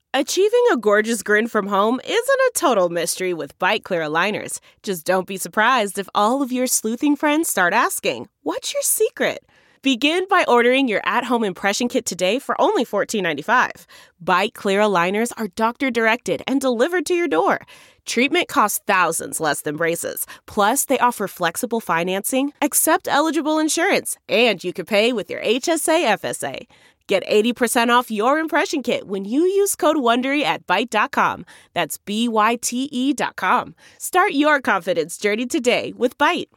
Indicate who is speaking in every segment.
Speaker 1: Achieving a gorgeous grin from home isn't a total mystery with Byte Clear aligners. Just don't be surprised if all of your sleuthing friends start asking, "What's your secret?" Begin by ordering your at-home impression kit today for only $14.95. Byte Clear aligners are doctor-directed and delivered to your door. Treatment costs thousands less than braces. Plus, they offer flexible financing, accept eligible insurance, and you can pay with your HSA FSA. Get 80% off your impression kit when you use code WONDERY at Byte.com. That's BYTE.com. Start your confidence journey today with Byte.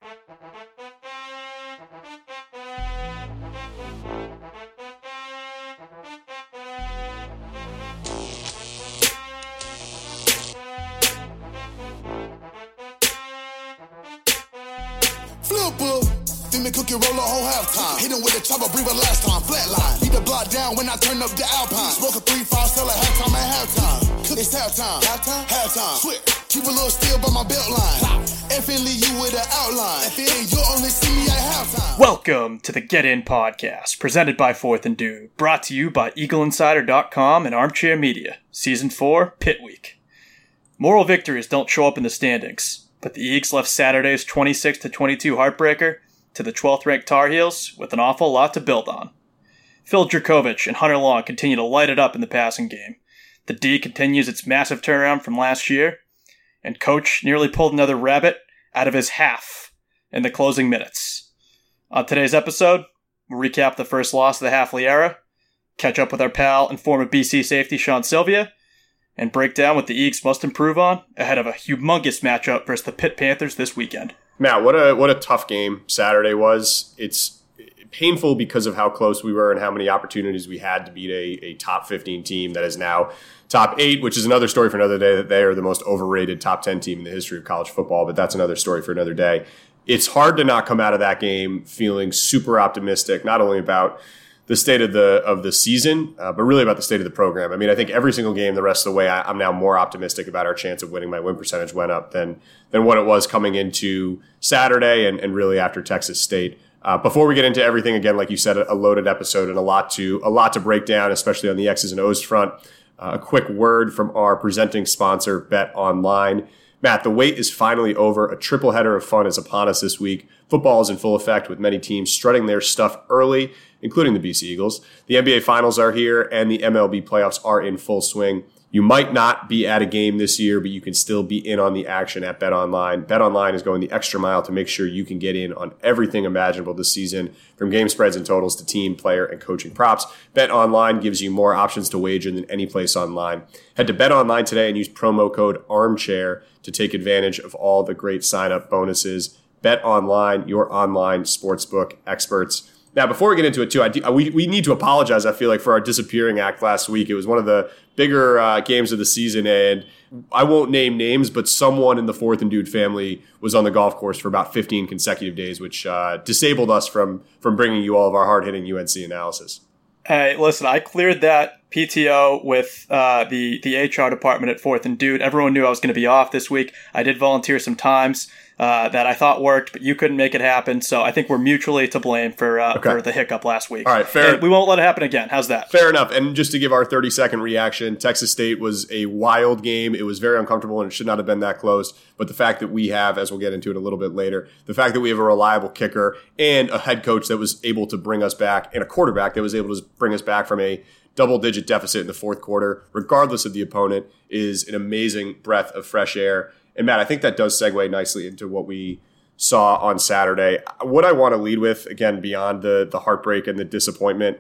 Speaker 2: Flipper. Then me cookie roll a whole halftime. Hit him with a chopper, breathe a last time. Flatline. Beat the block down when I turn up the Alpine. Smoke a 3-5, sell a halftime at halftime. It's halftime. Halftime? Halftime. Switch. Keep a little still by my belt line. Effing leave you with an outline. And you'll only see me at halftime.
Speaker 3: Welcome to the Get In Podcast, presented by Fourth and Due, brought to you by EagleInsider.com and Armchair Media. Season 4, Pit Week. Moral victories don't show up in the standings, but the Eagles left Saturday's 26-22 heartbreaker to the 12th-ranked Tar Heels with an awful lot to build on. Phil Dracovic and Hunter Long continue to light it up in the passing game. The D continues its massive turnaround from last year, and Coach nearly pulled another rabbit out of his half in the closing minutes. On today's episode, we'll recap the first loss of the Hafley era, catch up with our pal and former BC safety Sean Sylvia, and break down what the Eagles must improve on ahead of a humongous matchup versus the Pitt Panthers this weekend.
Speaker 4: Matt, what a tough game Saturday was. It's painful because of how close we were and how many opportunities we had to beat a top 15 team that is now top 8, which is another story for another day, that they are the most overrated top 10 team in the history of college football, but that's another story for another day. It's hard to not come out of that game feeling super optimistic, not only about the state of the season, but really about the state of the program. I mean, I think every single game the rest of the way, I'm now more optimistic about our chance of winning. My win percentage went up than what it was coming into Saturday and really after Texas State. Before we get into everything, again, like you said, a loaded episode and a lot to break down, especially on the X's and O's front. A quick word from our presenting sponsor, Bet Online. Matt, the wait is finally over. A triple header of fun is upon us this week. Football is in full effect with many teams strutting their stuff early, including the BC Eagles. The NBA Finals are here and the MLB playoffs are in full swing. You might not be at a game this year, but you can still be in on the action at BetOnline. BetOnline is going the extra mile to make sure you can get in on everything imaginable this season, from game spreads and totals to team, player, and coaching props. BetOnline gives you more options to wager than any place online. Head to BetOnline today and use promo code ARMCHAIR to take advantage of all the great sign-up bonuses. BetOnline, your online sportsbook experts. Now, before we get into it, too, we need to apologize, I feel like, for our disappearing act last week. It was one of the bigger games of the season, and I won't name names, but someone in the Fourth and Dude family was on the golf course for about 15 consecutive days, which disabled us from bringing you all of our hard-hitting UNC analysis.
Speaker 3: Hey, listen, I cleared that PTO with the HR department at Fourth and Dude. Everyone knew I was going to be off this week. I did volunteer some times that I thought worked, but you couldn't make it happen. So I think we're mutually to blame for the hiccup last week.
Speaker 4: All right, fair.
Speaker 3: And we won't let it happen again. How's that?
Speaker 4: Fair enough. And just to give our 30-second reaction, Texas State was a wild game. It was very uncomfortable, and it should not have been that close. But the fact that we have, as we'll get into it a little bit later, the fact that we have a reliable kicker and a head coach that was able to bring us back, and a quarterback that was able to bring us back from a double-digit deficit in the fourth quarter, regardless of the opponent, is an amazing breath of fresh air. And Matt, I think that does segue nicely into what we saw on Saturday. What I want to lead with, again, beyond the heartbreak and the disappointment,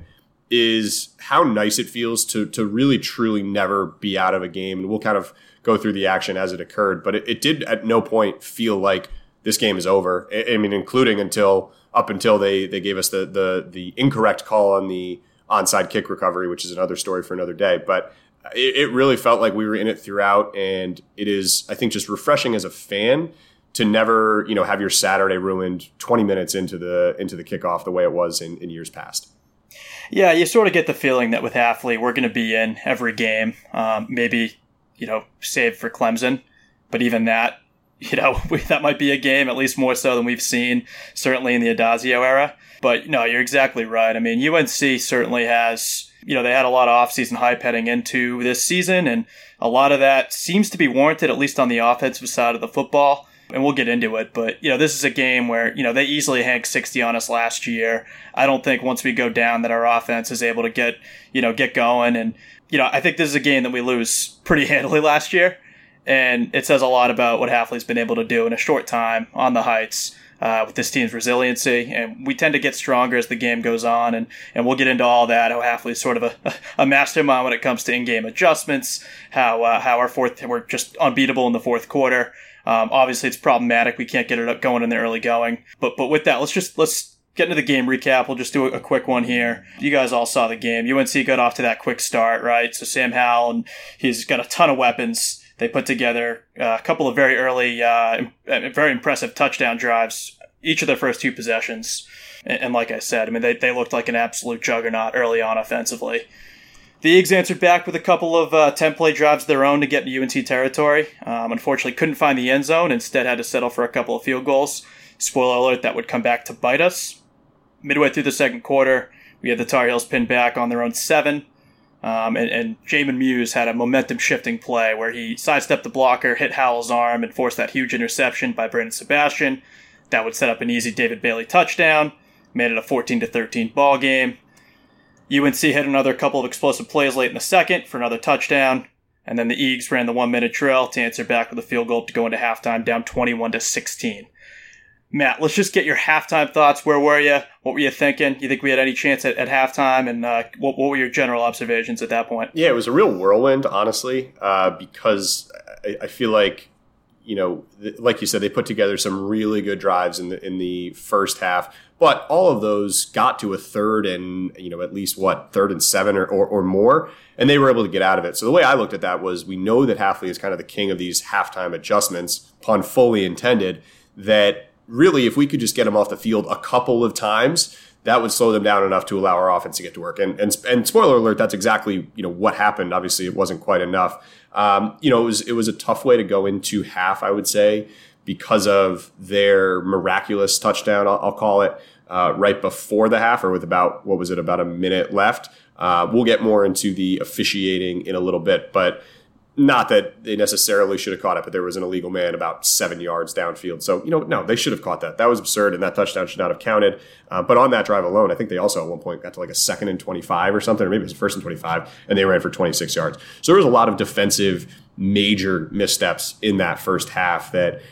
Speaker 4: is how nice it feels to really, truly never be out of a game. And we'll kind of go through the action as it occurred. But it did at no point feel like this game is over. I mean, including up until they gave us the incorrect call on the onside kick recovery, which is another story for another day. But it really felt like we were in it throughout, and it is, I think, just refreshing as a fan to never, have your Saturday ruined 20 minutes into the kickoff the way it was in years past.
Speaker 3: Yeah, you sort of get the feeling that with Hafley, we're going to be in every game, maybe, save for Clemson, but even that, that might be a game, at least more so than we've seen, certainly in the Adazio era. But no, you're exactly right. I mean, UNC certainly has, they had a lot of offseason hype heading into this season, and a lot of that seems to be warranted, at least on the offensive side of the football. And we'll get into it, but, this is a game where, they easily hanked 60 on us last year. I don't think once we go down that our offense is able to get going. And, I think this is a game that we lose pretty handily last year. And it says a lot about what Hafley's been able to do in a short time on the Heights with this team's resiliency. And we tend to get stronger as the game goes on. And we'll get into all that, how Hafley's sort of a mastermind when it comes to in-game adjustments, how we're just unbeatable in the fourth quarter. Obviously, it's problematic. We can't get it up going in the early going. But with that, let's get into the game recap. We'll just do a quick one here. You guys all saw the game. UNC got off to that quick start, right? So Sam Howell, and he's got a ton of weapons. They put together a couple of very early, very impressive touchdown drives, each of their first two possessions. And like I said, I mean, they looked like an absolute juggernaut early on offensively. The Eagles answered back with a couple of 10-play drives of their own to get into UNC territory. Unfortunately, couldn't find the end zone. Instead, had to settle for a couple of field goals. Spoiler alert, that would come back to bite us. Midway through the second quarter, we had the Tar Heels pinned back on their own 7. And Jamin Muse had a momentum-shifting play where he sidestepped the blocker, hit Howell's arm, and forced that huge interception by Brandon Sebastian. That would set up an easy David Bailey touchdown, made it a 14-13 ball game. UNC hit another couple of explosive plays late in the second for another touchdown, and then the Eagles ran the 1-minute drill to answer back with a field goal to go into halftime down 21-16. Matt, let's just get your halftime thoughts. Where were you? What were you thinking? You think we had any chance at halftime? And what were your general observations at that point?
Speaker 4: Yeah, it was a real whirlwind, honestly, because I feel like, like you said, they put together some really good drives in the first half. But all of those got to a third and, at least third and 7 or more, and they were able to get out of it. So the way I looked at that was, we know that Hafley is kind of the king of these halftime adjustments, pun fully intended, that really, if we could just get them off the field a couple of times, that would slow them down enough to allow our offense to get to work. And spoiler alert, that's exactly, what happened. Obviously, it wasn't quite enough. It was a tough way to go into half, I would say, because of their miraculous touchdown, I'll call it, right before the half, or with about a minute left. We'll get more into the officiating in a little bit, but not that they necessarily should have caught it, but there was an illegal man about 7 yards downfield. So, no, they should have caught that. That was absurd, and that touchdown should not have counted. But on that drive alone, I think they also at one point got to like a 2nd and 25 or something, or maybe it was 1st and 25, and they ran for 26 yards. So there was a lot of defensive major missteps in that first half that,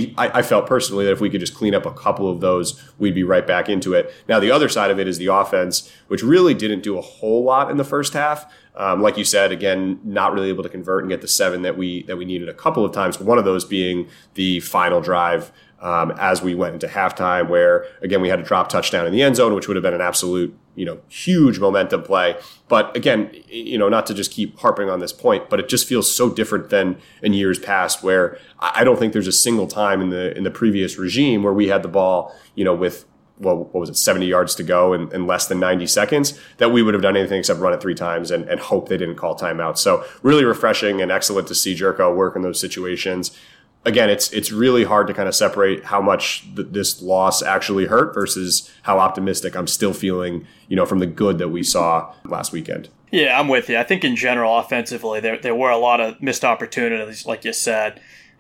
Speaker 4: I felt personally that if we could just clean up a couple of those, we'd be right back into it. Now, the other side of it is the offense, which really didn't do a whole lot in the first half. Like you said, again, not really able to convert and get the 7 that we needed a couple of times. One of those being the final drive as we went into halftime, where again we had a drop touchdown in the end zone, which would have been an absolute huge momentum play. But again, not to just keep harping on this point, but it just feels so different than in years past, where I don't think there's a single time in the previous regime where we had the ball, with, what was it, 70 yards to go in less than 90 seconds, that we would have done anything except run it 3 times and hope they didn't call timeout. So really refreshing and excellent to see Jerko work in those situations. Again, it's really hard to kind of separate how much this loss actually hurt versus how optimistic I'm still feeling, from the good that we saw last weekend.
Speaker 3: Yeah, I'm with you. I think in general, offensively, there were a lot of missed opportunities, like you said.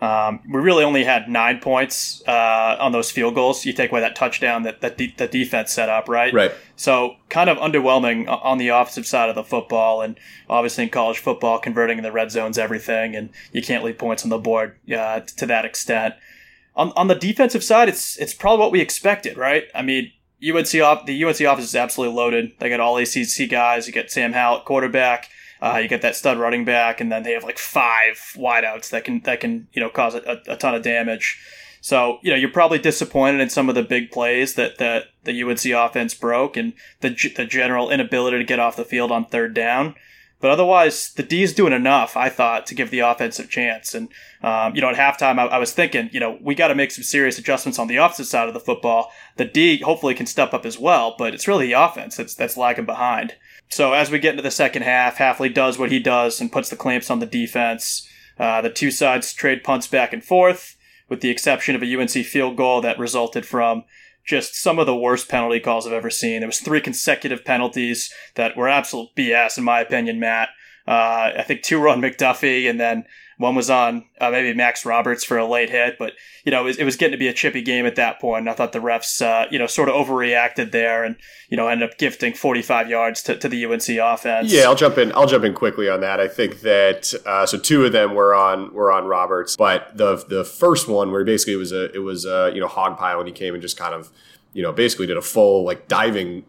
Speaker 3: We really only had 9 points on those field goals. You take away that touchdown that the defense set up, right?
Speaker 4: Right.
Speaker 3: So kind of underwhelming on the offensive side of the football. And obviously in college football, converting in the red zone's everything, and you can't leave points on the board to that extent. On the defensive side, it's probably what we expected, right? I mean, the UNC offense is absolutely loaded. They got all ACC guys. You get Sam Howell at quarterback. You get that stud running back, and then they have like 5 wideouts that can cause a ton of damage. So you're probably disappointed in some of the big plays that the UNC offense broke, and the general inability to get off the field on third down. But otherwise, the D's doing enough, I thought, to give the offensive chance. And at halftime, I was thinking, we got to make some serious adjustments on the offensive side of the football. The D hopefully can step up as well, but it's really the offense that's lagging behind. So as we get into the second half, Hafley does what he does and puts the clamps on the defense. The two sides trade punts back and forth, with the exception of a UNC field goal that resulted from just some of the worst penalty calls I've ever seen. There was 3 consecutive penalties that were absolute BS, in my opinion, Matt. I think 2 were on McDuffie, and then one was on maybe Max Roberts for a late hit. But, it was getting to be a chippy game at that point. And I thought the refs, sort of overreacted there and, ended up gifting 45 yards to the UNC offense.
Speaker 4: Yeah, I'll jump in quickly on that. I think that, so 2 of them were on Roberts, but the first one where basically it was hog pile, and he came and just kind of, basically did a full like diving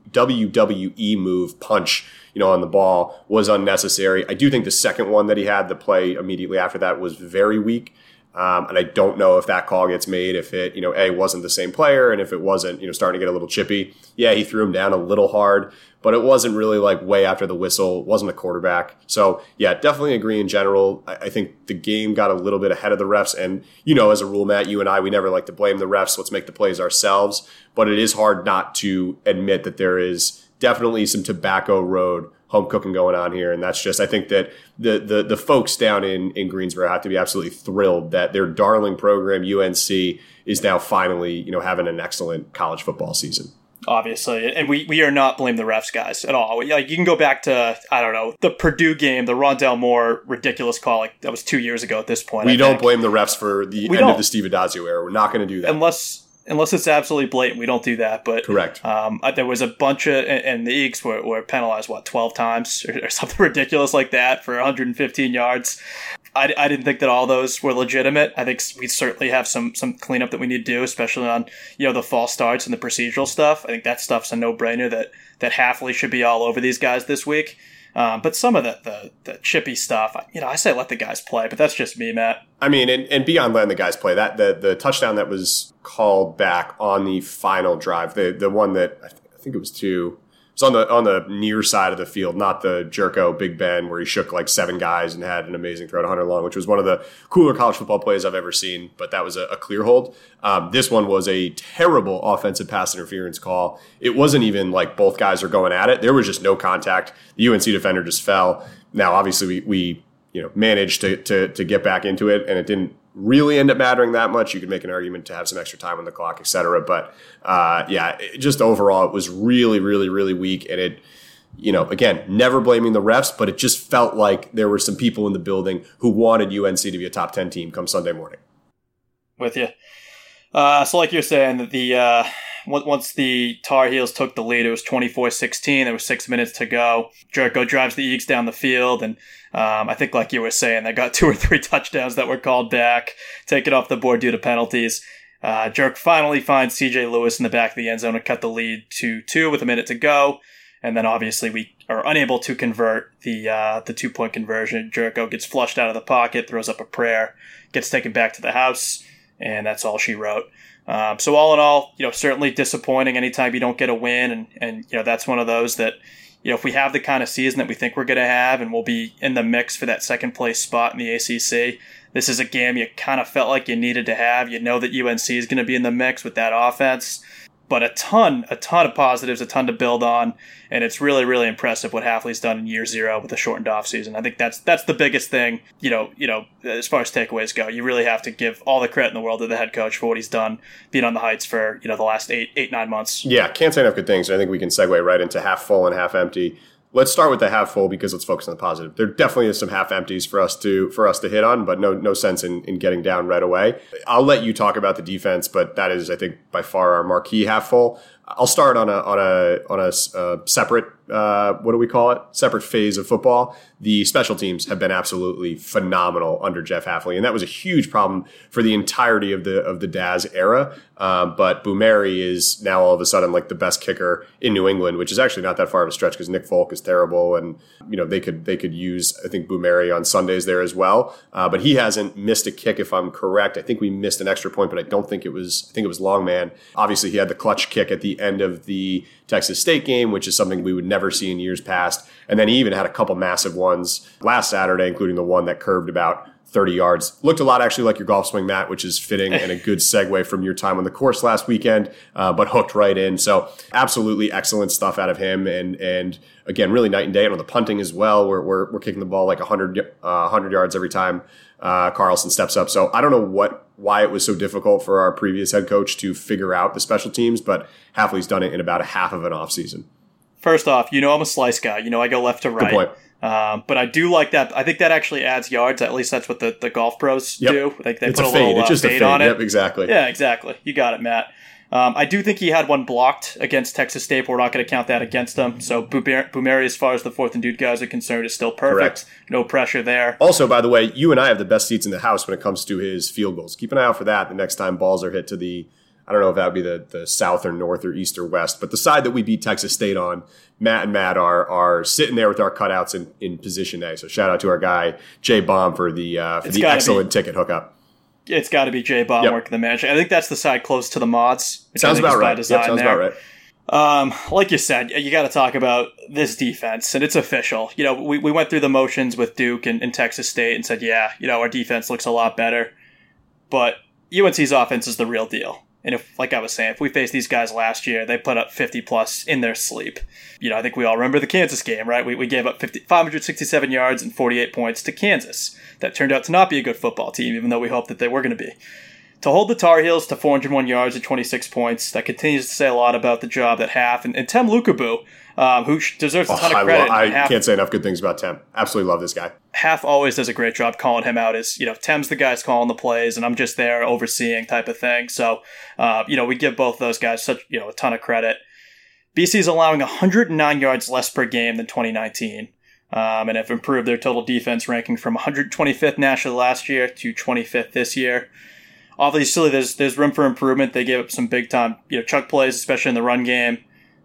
Speaker 4: WWE move punch, on the ball, was unnecessary. I do think the second one that he had, the play immediately after that, was very weak. And I don't know if that call gets made, if it, wasn't the same player, and if it wasn't, starting to get a little chippy. Yeah, he threw him down a little hard, but it wasn't really like way after the whistle, wasn't a quarterback. So yeah, definitely agree in general. I think the game got a little bit ahead of the refs, and, as a rule, Matt, you and I, we never like to blame the refs. Let's make the plays ourselves. But it is hard not to admit that there is definitely some Tobacco Road home cooking going on here. And that's just, I think that the folks down in Greensboro have to be absolutely thrilled that their darling program, UNC, is now finally, having an excellent college football season.
Speaker 3: Obviously. And we are not blame the refs, guys, at all. Like, you can go back to, I don't know, the Purdue game, the Rondell Moore ridiculous call. Like, that was 2 years ago at this point.
Speaker 4: We don't blame the refs for the end of the Steve Addazio era. We're not going to do that.
Speaker 3: Unless it's absolutely blatant, we don't do that. But
Speaker 4: correct.
Speaker 3: There was a bunch of, and the Eagles were penalized, 12 times or something ridiculous like that for 115 yards. I didn't think that all those were legitimate. I think we certainly have some cleanup that we need to do, especially on, the false starts and the procedural stuff. I think that stuff's a no-brainer that Hafley should be all over these guys this week. But some of the chippy stuff, I say let the guys play, but that's just me, Matt.
Speaker 4: I mean, and beyond letting the guys play, that the touchdown that was called back on the final drive, the one that I think it was 2, it was on the near side of the field, not the Jerko Big Ben where he shook like 7 guys and had an amazing throw to Hunter Long, which was one of the cooler college football plays I've ever seen. But that was a clear hold. This one was a terrible offensive pass interference call. It wasn't even like both guys are going at it. There was just no contact. The UNC defender just fell. Now, obviously, we managed to get back into it, and it didn't really end up mattering that much. You could make an argument to have some extra time on the clock, et cetera. But just overall, it was really, really, really weak. And it, again, never blaming the refs, but it just felt like there were some people in the building who wanted UNC to be a top 10 team come Sunday morning.
Speaker 3: With you. So like you're saying, the once the Tar Heels took the lead, it was 24-16. There was 6 minutes to go. Jerko drives the Eagles down the field, and I think like you were saying, they got 2 or 3 touchdowns that were called back, taken off the board due to penalties. Jerk finally finds C.J. Lewis in the back of the end zone and cut the lead to 2 with a minute to go. And then obviously we are unable to convert the 2-point conversion. Jerko gets flushed out of the pocket, throws up a prayer, gets taken back to the house, and that's all she wrote. So all in all, certainly disappointing anytime you don't get a win. And that's one of those that, if we have the kind of season that we think we're going to have and we'll be in the mix for that second place spot in the ACC, this is a game you kind of felt like you needed to have. You know that UNC is going to be in the mix with that offense. But a ton of positives, a ton to build on, and it's really, really impressive what Hafley's done in year 0 with a shortened offseason. I think that's the biggest thing, as far as takeaways go. You really have to give all the credit in the world to the head coach for what he's done, being on the heights for, the last 8-9 months.
Speaker 4: Yeah, can't say enough good things. I think we can segue right into half full and half empty. Let's start with the half full because let's focus on the positive. There definitely is some half empties for us to hit on, but no sense in getting down right away. I'll let you talk about the defense, but that is, I think, by far our marquee half full. I'll start on a separate what do we call it? Separate phase of football. The special teams have been absolutely phenomenal under Jeff Hafley, and that was a huge problem for the entirety of the Daz era. But Boumeri is now all of a sudden like the best kicker in New England, which is actually not that far of a stretch because Nick Folk is terrible, and they could use, I think, Boumeri on Sundays there as well. But he hasn't missed a kick, if I'm correct. I think we missed an extra point, but I don't think it was. I think it was Longman. Obviously, he had the clutch kick at the end of the Texas State game, which is something we would never see in years past. And then he even had a couple massive ones last Saturday, including the one that curved about 30 yards. Looked a lot actually like your golf swing, Matt, which is fitting and a good segue from your time on the course last weekend, but hooked right in. So absolutely excellent stuff out of him. And again, really night and day. And on the punting as well, we're kicking the ball like 100 yards every time Carlson steps up. So I don't know why it was so difficult for our previous head coach to figure out the special teams, but Hafley's done it in about a half of an offseason.
Speaker 3: First off, I'm a slice guy. I go left to right.
Speaker 4: Good point.
Speaker 3: But I do like that. I think that actually adds yards. At least that's what the golf pros do. They
Speaker 4: it's
Speaker 3: put
Speaker 4: a fade. It's just
Speaker 3: fade
Speaker 4: a fade
Speaker 3: on it.
Speaker 4: Yep, exactly.
Speaker 3: Yeah, exactly. You got it, Matt. I do think he had one blocked against Texas State, but we're not going to count that against him. So Bumeri, as far as the 4th and Dude guys are concerned, is still perfect. Correct. No pressure there.
Speaker 4: Also, by the way, you and I have the best seats in the house when it comes to his field goals. Keep an eye out for that the next time balls are hit to the, I don't know if that would be the south or north or east or west, but the side that we beat Texas State on, Matt and Matt are sitting there with our cutouts in position A. So shout out to our guy, Jay Baum, for the excellent ticket hookup.
Speaker 3: It's got to be Jay Baum working the magic. I think that's the side close to the mods.
Speaker 4: Sounds about right. Sounds about
Speaker 3: right. Like you said, you got to talk about this defense, and it's official. We went through the motions with Duke and Texas State and said, our defense looks a lot better. But UNC's offense is the real deal. And if, like I was saying, if we faced these guys last year, they put up 50-plus in their sleep. I think we all remember the Kansas game, right? We gave up 567 yards and 48 points to Kansas. That turned out to not be a good football team, even though we hoped that they were going to be. To hold the Tar Heels to 401 yards and 26 points, that continues to say a lot about the job that Haf and Tem Lukabu, who deserves a ton of credit.
Speaker 4: I can't say enough good things about Tem. Absolutely love this guy.
Speaker 3: Haf always does a great job calling him out. Tem's the guy's calling the plays, and I'm just there overseeing type of thing. So, we give both those guys a ton of credit. BC is allowing 109 yards less per game than 2019, and have improved their total defense ranking from 125th nationally last year to 25th this year. Obviously, there's room for improvement. They gave up some big time, chunk plays, especially in the run game.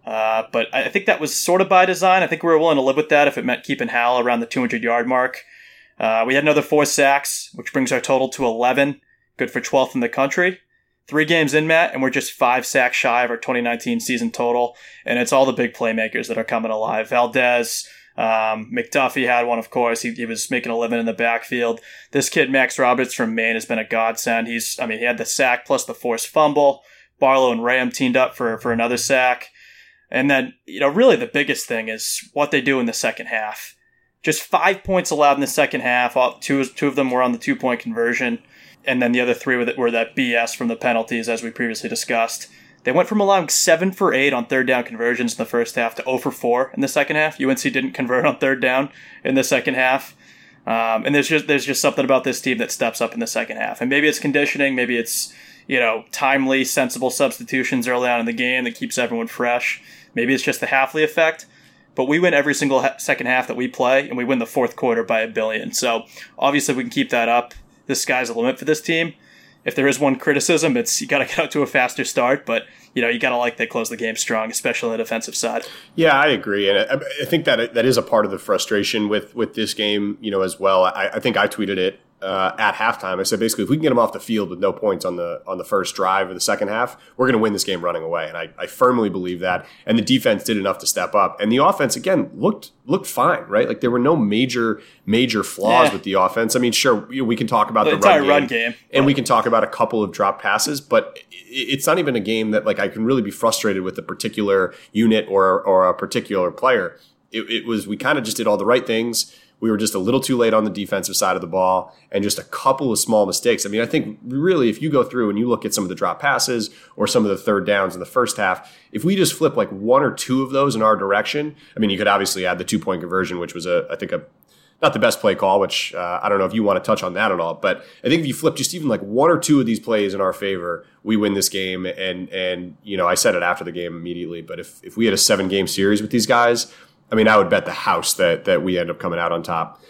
Speaker 3: But I think that was sort of by design. I think we were willing to live with that if it meant keeping Hal around the 200-yard mark. We had another 4 sacks, which brings our total to 11, good for 12th in the country. 3 games in, Matt, and we're just 5 sacks shy of our 2019 season total. And it's all the big playmakers that are coming alive. Valdez, McDuffie had one, of course. He was making a living in the backfield. This kid, Max Roberts from Maine, has been a godsend. He had the sack plus the forced fumble. Barlow and Rayham teamed up for another sack. And then, really the biggest thing is what they do in the second half. Just 5 points allowed in the second half. Two of them were on the 2-point conversion. And then the other 3 were that BS from the penalties, as we previously discussed. They went from allowing 7 for 8 on third down conversions in the first half to 0 for 4 in the second half. UNC didn't convert on third down in the second half. And there's just something about this team that steps up in the second half. And maybe it's conditioning, maybe it's, timely, sensible substitutions early on in the game that keeps everyone fresh. Maybe it's just the Hafley effect. But we win every single second half that we play, and we win the fourth quarter by 1 billion. So obviously we can keep that up. The sky's the limit for this team. If there is one criticism, it's you got to get out to a faster start, but you got to like they close the game strong, especially on the defensive side.
Speaker 4: Yeah, I agree, and I think that is a part of the frustration with this game, as well. I think I tweeted it at halftime. I said basically, if we can get them off the field with no points on the first drive of the second half, we're going to win this game running away, and I firmly believe that. And the defense did enough to step up, and the offense again looked fine, right? Like there were no major flaws with the offense. I mean, sure, we can talk about the
Speaker 3: entire run game,
Speaker 4: and we can talk about a couple of drop passes, but it's not even a game that like I can really be frustrated with a particular unit or a particular player. It was we kind of just did all the right things. We were just a little too late on the defensive side of the ball and just a couple of small mistakes. I mean, I think really if you go through and you look at some of the drop passes or some of the third downs in the first half, if we just flip like 1 or 2 of those in our direction, I mean, you could obviously add the 2-point conversion, which was I think not the best play call, which I don't know if you want to touch on that at all. But I think if you flip just even like 1 or 2 of these plays in our favor, we win this game. And I said it after the game immediately, but if we had a 7-game series with these guys, I mean, I would bet the house that we end up coming out on top.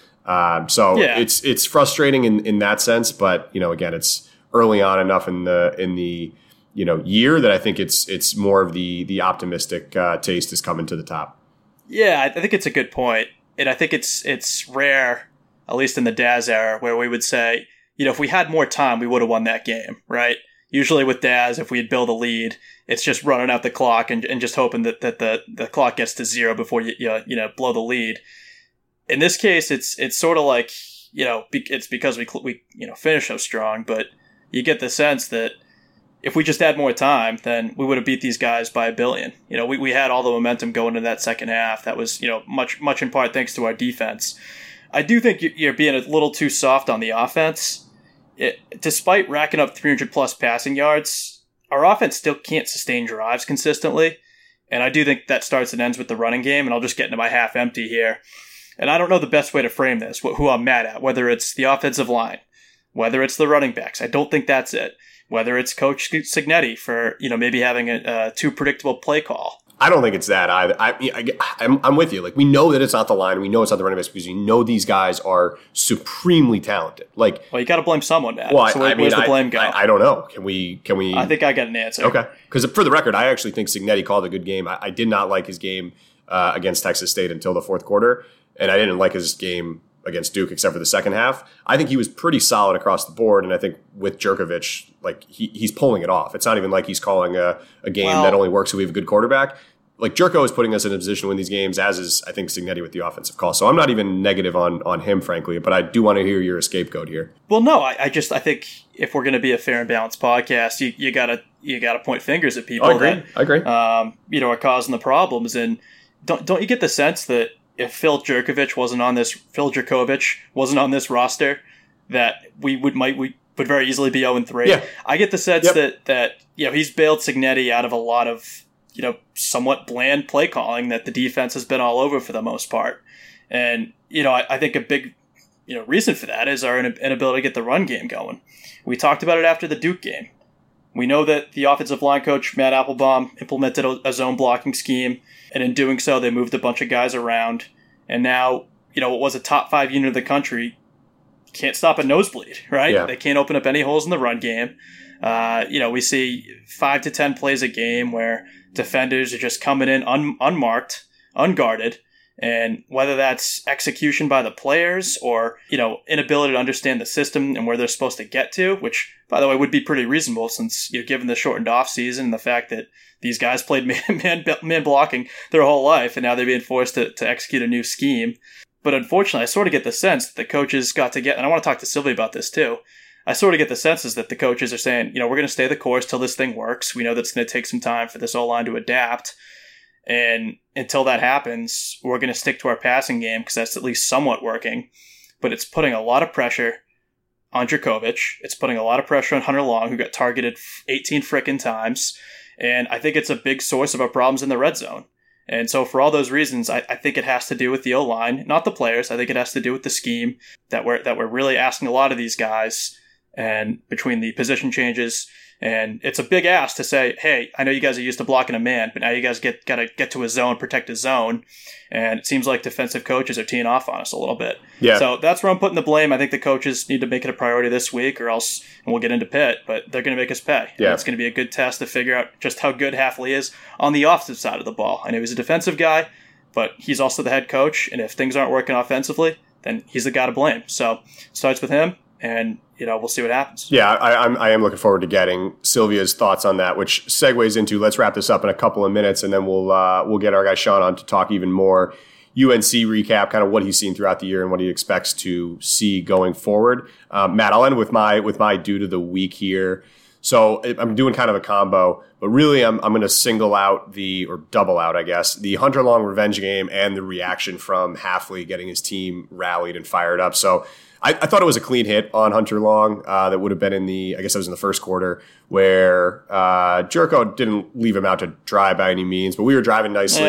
Speaker 4: It's frustrating in that sense, but again, it's early on enough in the year that I think it's more of the optimistic taste is coming to the top.
Speaker 3: Yeah, I think it's a good point, and I think it's rare, at least in the Daz era, where we would say, if we had more time, we would have won that game, right? Usually with Daz, if we had built a lead, it's just running out the clock and just hoping that the clock gets to 0 before you blow the lead. In this case, it's sort of like it's because we finished so strong, but you get the sense that if we just had more time, then we would have beat these guys by 1 billion. We had all the momentum going into that second half. That was, much in part thanks to our defense. I do think you're being a little too soft on the offense. Despite racking up 300-plus passing yards, our offense still can't sustain drives consistently. And I do think that starts and ends with the running game, and I'll just get into my half empty here. And I don't know the best way to frame this, who I'm mad at, whether it's the offensive line, whether it's the running backs. I don't think that's it. Whether it's Coach Cignetti for, maybe having a too predictable play call.
Speaker 4: I don't think it's that either. I'm with you. Like, we know that it's not the line. We know it's not the running backs because we know these guys are supremely talented. Like,
Speaker 3: well, you got to blame someone, Matt. Well, so where's the blame go?
Speaker 4: I don't know. Can we?
Speaker 3: I think I got an answer.
Speaker 4: Okay. Because for the record, I actually think Cignetti called a good game. I did not like his game against Texas State until the fourth quarter, and I didn't like his game against Duke except for the second half. I think he was pretty solid across the board, and I think with Jurkovec, like, he's pulling it off. It's not even like he's calling a game that only works if we have a good quarterback. Like, Jerko is putting us in a position to win these games, as is, I think, Cignetti with the offensive call. So I'm not even negative on him, frankly, but I do want to hear your scapegoat here.
Speaker 3: Well, no, I think if we're going to be a fair and balanced podcast, you gotta point fingers at people
Speaker 4: I agree.
Speaker 3: Are causing the problems. And don't you get the sense that if Phil Jurkovec wasn't on this roster, that we would very easily be 0-3.
Speaker 4: Yeah.
Speaker 3: I get the sense that he's bailed Cignetti out of a lot of somewhat bland play calling that the defense has been all over for the most part. And I think a big reason for that is our inability to get the run game going. We talked about it after the Duke game. We know that the offensive line coach, Matt Applebaum, implemented a zone blocking scheme, and in doing so, they moved a bunch of guys around. And now, what was a top 5 unit of the country can't stop a nosebleed, right?
Speaker 4: Yeah.
Speaker 3: They can't open up any holes in the run game. We see 5 to 10 plays a game where defenders are just coming in unmarked, unguarded, and whether that's execution by the players or, inability to understand the system and where they're supposed to get to, which, by the way, would be pretty reasonable since, given the shortened off season and the fact that these guys played man blocking their whole life, and now they're being forced to execute a new scheme. But unfortunately, I sort of get the sense that the coaches got to and I want to talk to Sylvie about this too. I sort of get the senses that the coaches are saying, we're going to stay the course till this thing works. We know that's going to take some time for this O-line to adapt. And until that happens, we're going to stick to our passing game because that's at least somewhat working. But it's putting a lot of pressure on Jurkovec. It's putting a lot of pressure on Hunter Long, who got targeted 18 frickin' times. And I think it's a big source of our problems in the red zone. And so for all those reasons, I think it has to do with the O-line, not the players. I think it has to do with the scheme that we're really asking a lot of these guys, and between the position changes. And it's a big ask to say, hey, I know you guys are used to blocking a man, but now you guys got to get to a zone, protect a zone. And it seems like defensive coaches are teeing off on us a little bit. Yeah. So that's where I'm putting the blame. I think the coaches need to make it a priority this week, or else, and we'll get into Pitt, but they're going to make us pay. Yeah. And it's going to be a good test to figure out just how good Hafley is on the offensive side of the ball. I know he's a defensive guy, but he's also the head coach. And if things aren't working offensively, then he's the guy to blame. So it starts with him. And, we'll see what happens.
Speaker 4: Yeah, I am looking forward to getting Sylvia's thoughts on that, which segues into, let's wrap this up in a couple of minutes, and then we'll get our guy Sean on to talk even more UNC recap, kind of what he's seen throughout the year and what he expects to see going forward. Matt, I'll end with my dude of the week here. So I'm doing kind of a combo, but really I'm going to single out or double out, I guess, the Hunter Long revenge game and the reaction from Hafley getting his team rallied and fired up. So I thought it was a clean hit on Hunter Long that would have been in the first quarter, where Jerko didn't leave him out to dry by any means, but we were driving nicely.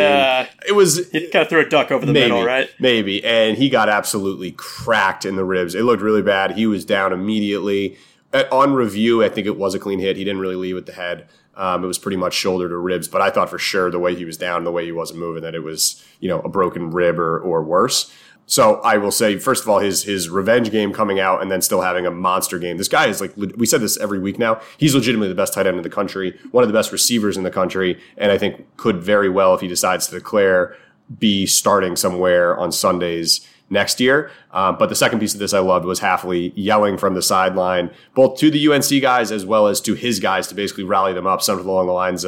Speaker 3: He kind of threw a duck over the middle, right?
Speaker 4: Maybe, and he got absolutely cracked in the ribs. It looked really bad. He was down immediately. On review, I think it was a clean hit. He didn't really leave with the head. It was pretty much shoulder to ribs, but I thought for sure the way he was down, the way he wasn't moving, that it was a broken rib or worse. So I will say, first of all, his revenge game coming out and then still having a monster game. This guy is we said this every week now, he's legitimately the best tight end in the country, one of the best receivers in the country, and I think could very well, if he decides to declare, be starting somewhere on Sundays next year. But the second piece of this I loved was Hafley yelling from the sideline, both to the UNC guys as well as to his guys, to basically rally them up, something along the lines of,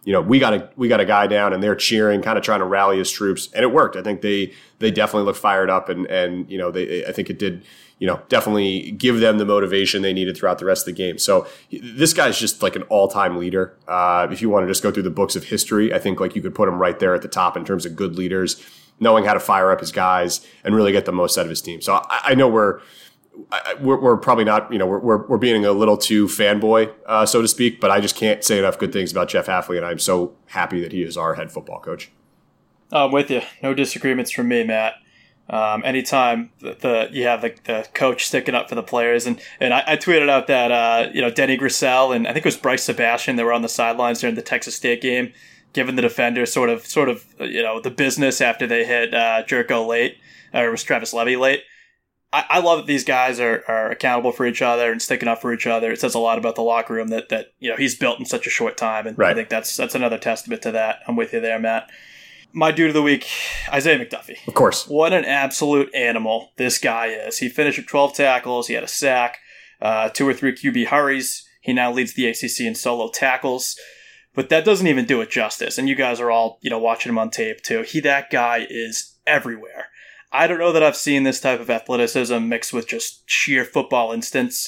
Speaker 4: we got a guy down, and they're cheering, kind of trying to rally his troops, and it worked. I think they definitely looked fired up, and I think it did, definitely give them the motivation they needed throughout the rest of the game. So this guy's just like an all-time leader. If you want to just go through the books of history, I think like you could put him right there at the top in terms of good leaders, knowing how to fire up his guys and really get the most out of his team. So I know we're probably not, we're being a little too fanboy, so to speak, but I just can't say enough good things about Jeff Hafley, and I'm so happy that he is our head football coach.
Speaker 3: I'm with you. No disagreements from me, Matt. Anytime you have the coach sticking up for the players, and I tweeted out that Denny Grissel and I think it was Bryce Sebastian that were on the sidelines during the Texas State game, giving the defenders sort of the business after they hit Jerko late, or it was Travis Levy late. I love that these guys are accountable for each other and sticking up for each other. It says a lot about the locker room that he's built in such a short time, and right. I think that's another testament to that. I'm with you there, Matt. My dude of the week, Isaiah McDuffie.
Speaker 4: Of course.
Speaker 3: What an absolute animal this guy is. He finished with 12 tackles. He had a sack, 2 or 3 QB hurries. He now leads the ACC in solo tackles. But that doesn't even do it justice. And you guys are all, watching him on tape too. That guy is everywhere. I don't know that I've seen this type of athleticism mixed with just sheer football instincts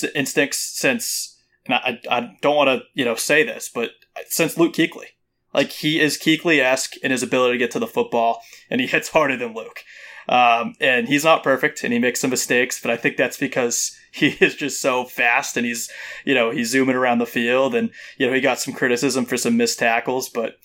Speaker 3: since, and I don't want to, say this, but since Luke Kuechly. Like, he is Kuechly-esque in his ability to get to the football, and he hits harder than Luke. And he's not perfect, and he makes some mistakes, but I think that's because he is just so fast, and he's zooming around the field, and, he got some criticism for some missed tackles, but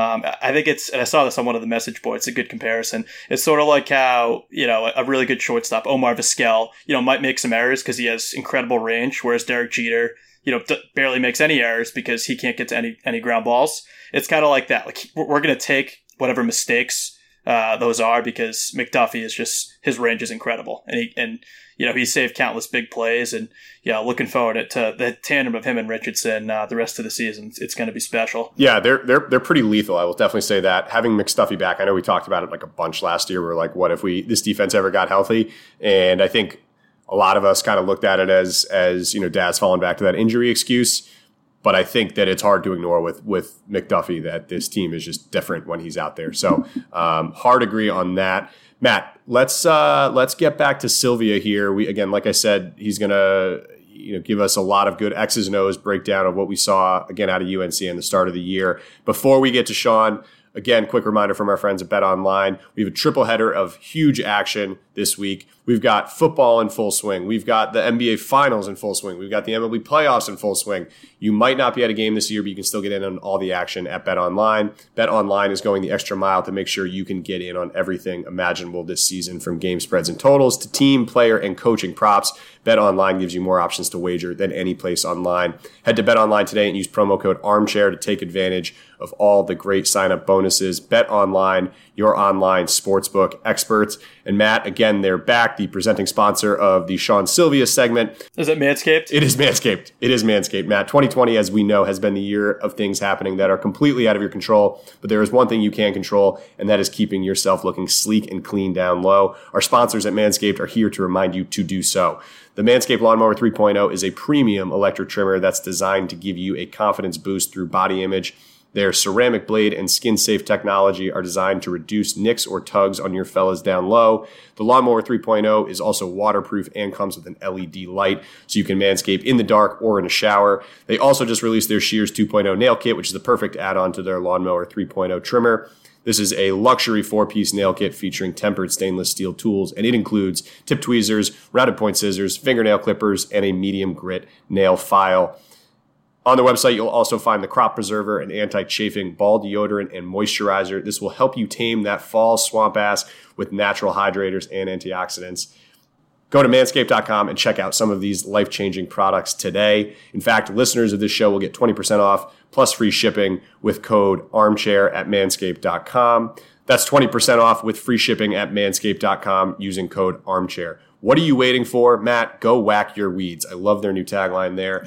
Speaker 3: I think and I saw this on one of the message boards, it's a good comparison. It's sort of like how, a really good shortstop, Omar Vizquel, might make some errors because he has incredible range, whereas Derek Jeter, barely makes any errors because he can't get to any ground balls. It's kind of like that. Like, we're going to take whatever mistakes those are because McDuffie is just, his range is incredible. And he saved countless big plays, and looking forward to the tandem of him and Richardson the rest of the season. It's going to be special.
Speaker 4: Yeah, they're pretty lethal. I will definitely say that. Having McDuffie back, I know we talked about it like a bunch last year. We're like, what if this defense ever got healthy? And I think a lot of us kind of looked at it as Dad's fallen back to that injury excuse. But I think that it's hard to ignore with McDuffie that this team is just different when he's out there. So hard agree on that. Matt, let's get back to Sylvia here. We again, like I said, he's gonna give us a lot of good X's and O's breakdown of what we saw again out of UNC in the start of the year. Before we get to Sean, again, quick reminder from our friends at Bet Online. We have a triple header of huge action this week. We've got football in full swing. We've got the NBA Finals in full swing. We've got the MLB playoffs in full swing. You might not be at a game this year, but you can still get in on all the action at Bet Online. Bet Online is going the extra mile to make sure you can get in on everything imaginable this season, from game spreads and totals to team, player, and coaching props. Bet Online gives you more options to wager than any place online. Head to Bet Online today and use promo code ARMCHAIR to take advantage of all the great sign-up bonuses. Bet Online, your online sportsbook experts. And Matt, again, they're back, the presenting sponsor of the Sean Sylvia segment.
Speaker 3: Is it Manscaped?
Speaker 4: It is Manscaped. It is Manscaped, Matt. 2020, as we know, has been the year of things happening that are completely out of your control. But there is one thing you can control, and that is keeping yourself looking sleek and clean down low. Our sponsors at Manscaped are here to remind you to do so. The Manscaped Lawnmower 3.0 is a premium electric trimmer that's designed to give you a confidence boost through body image. Their ceramic blade and skin-safe technology are designed to reduce nicks or tugs on your fellas down low. The Lawnmower 3.0 is also waterproof and comes with an LED light, so you can manscape in the dark or in a shower. They also just released their Shears 2.0 nail kit, which is the perfect add-on to their Lawnmower 3.0 trimmer. This is a luxury 4-piece nail kit featuring tempered stainless steel tools, and it includes tip tweezers, rounded point scissors, fingernail clippers, and a medium grit nail file. On the website, you'll also find the Crop Preserver, an anti-chafing ball deodorant and moisturizer. This will help you tame that fall swamp ass with natural hydrators and antioxidants. Go to manscaped.com and check out some of these life-changing products today. In fact, listeners of this show will get 20% off plus free shipping with code armchair at manscaped.com. That's 20% off with free shipping at manscaped.com using code armchair. What are you waiting for, Matt? Go whack your weeds. I love their new tagline there.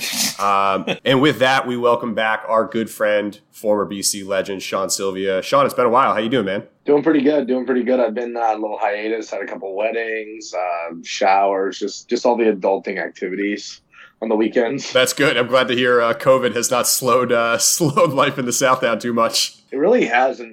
Speaker 4: And with that, we welcome back our good friend, former BC legend, Sean Sylvia. Sean, it's been a while. How you doing, man?
Speaker 5: Doing pretty good. I've been a little hiatus, had a couple weddings, showers, just all the adulting activities. on the weekends.
Speaker 4: That's good. I'm glad to hear COVID has not slowed life in the South down too much.
Speaker 5: It really hasn't.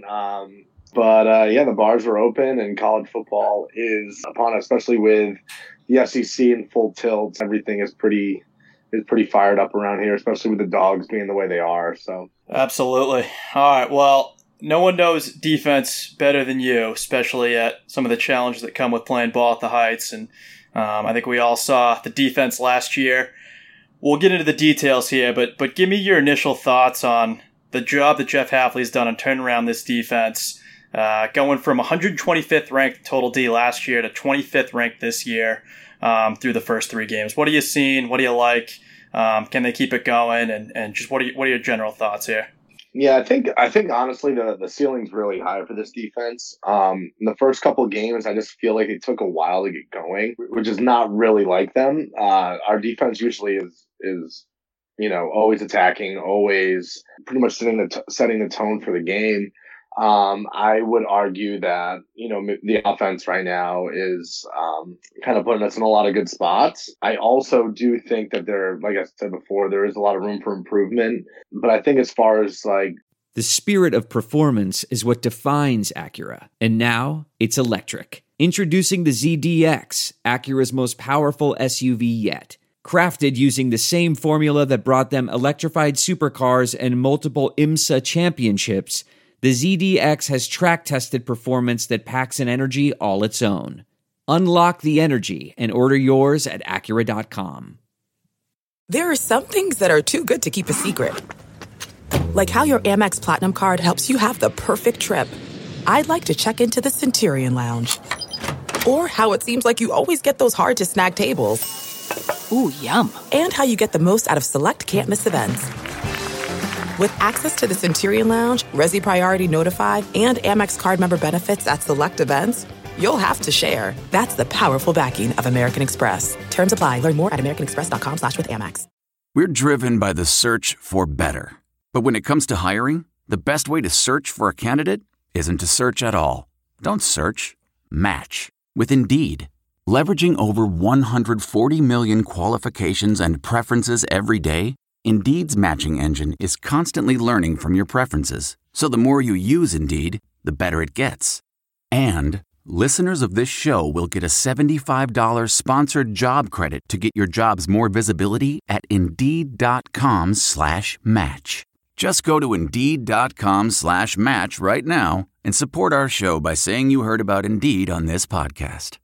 Speaker 5: But the bars were open and college football is upon us, especially with the SEC in full tilt. Everything is pretty fired up around here, especially with the Dogs being the way they are. So
Speaker 3: absolutely. All right. Well, no one knows defense better than you, especially at some of the challenges that come with playing ball at the Heights. And I think we all saw the defense last year. We'll get into the details here, but give me your initial thoughts on the job that Jeff Hafley's done on turning around this defense, going from 125th ranked total D last year to 25th ranked this year through the first 3 games. What are you seeing? What do you like? Can they keep it going? And just what are your general thoughts here?
Speaker 5: Yeah, I think honestly the ceiling's really high for this defense. In the first couple of games, I just feel like it took a while to get going, which is not really like them. Our defense usually is always attacking, always pretty much setting the tone for the game. I would argue that, the offense right now is kind of putting us in a lot of good spots. I also do think that like I said before, there is a lot of room for improvement. But I think as far as
Speaker 6: the spirit of performance is what defines Acura. And now it's electric. Introducing the ZDX, Acura's most powerful SUV yet. Crafted using the same formula that brought them electrified supercars and multiple IMSA championships, the ZDX has track-tested performance that packs an energy all its own. Unlock the energy and order yours at Acura.com.
Speaker 7: There are some things that are too good to keep a secret. Like how your Amex Platinum card helps you have the perfect trip. I'd like to check into the Centurion Lounge. Or how it seems like you always get those hard-to-snag tables. Ooh, yum. And how you get the most out of select can't-miss events. With access to the Centurion Lounge, Resi Priority Notified, and Amex card member benefits at select events, you'll have to share. That's the powerful backing of American Express. Terms apply. Learn more at americanexpress.com/withAmex.
Speaker 8: We're driven by the search for better. But when it comes to hiring, the best way to search for a candidate isn't to search at all. Don't search. Match. With Indeed. Leveraging over 140 million qualifications and preferences every day, Indeed's matching engine is constantly learning from your preferences. So the more you use Indeed, the better it gets. And listeners of this show will get a $75 sponsored job credit to get your jobs more visibility at Indeed.com/match. Just go to Indeed.com/match right now and support our show by saying you heard about Indeed on this podcast.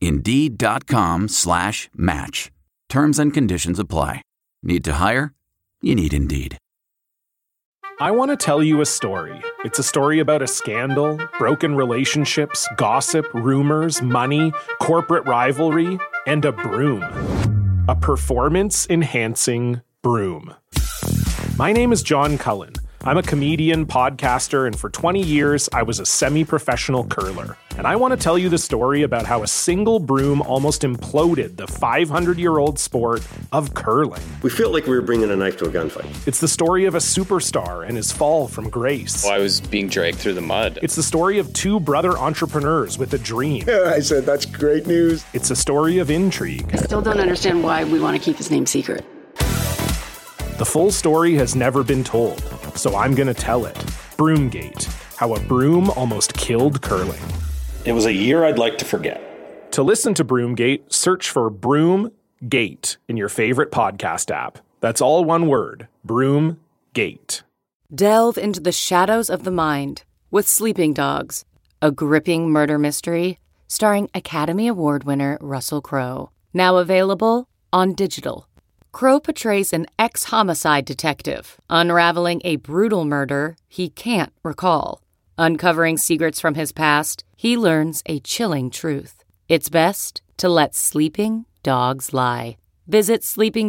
Speaker 8: Indeed.com/match. Terms and conditions apply. Need to hire? You need Indeed.
Speaker 9: I want to tell you a story. It's a story about a scandal, broken relationships, gossip, rumors, money, corporate rivalry, and a broom. A performance-enhancing broom. My name is John Cullen. I'm a comedian, podcaster, and for 20 years, I was a semi-professional curler. And I want to tell you the story about how a single broom almost imploded the 500-year-old sport of curling.
Speaker 10: We felt like we were bringing a knife to a gunfight.
Speaker 9: It's the story of a superstar and his fall from grace.
Speaker 11: Well, I was being dragged through the mud.
Speaker 9: It's the story of 2 brother entrepreneurs with a dream.
Speaker 10: I said, that's great news.
Speaker 9: It's a story of intrigue.
Speaker 12: I still don't understand why we want to keep his name secret.
Speaker 9: The full story has never been told, so I'm going to tell it. Broomgate, how a broom almost killed curling.
Speaker 13: It was a year I'd like to forget.
Speaker 9: To listen to Broomgate, search for Broomgate in your favorite podcast app. That's all one word, Broomgate.
Speaker 14: Delve into the shadows of the mind with Sleeping Dogs, a gripping murder mystery starring Academy Award winner Russell Crowe. Now available on digital. Crowe portrays an ex-homicide detective, unraveling a brutal murder he can't recall. Uncovering secrets from his past, he learns a chilling truth. It's best to let sleeping dogs lie. Visit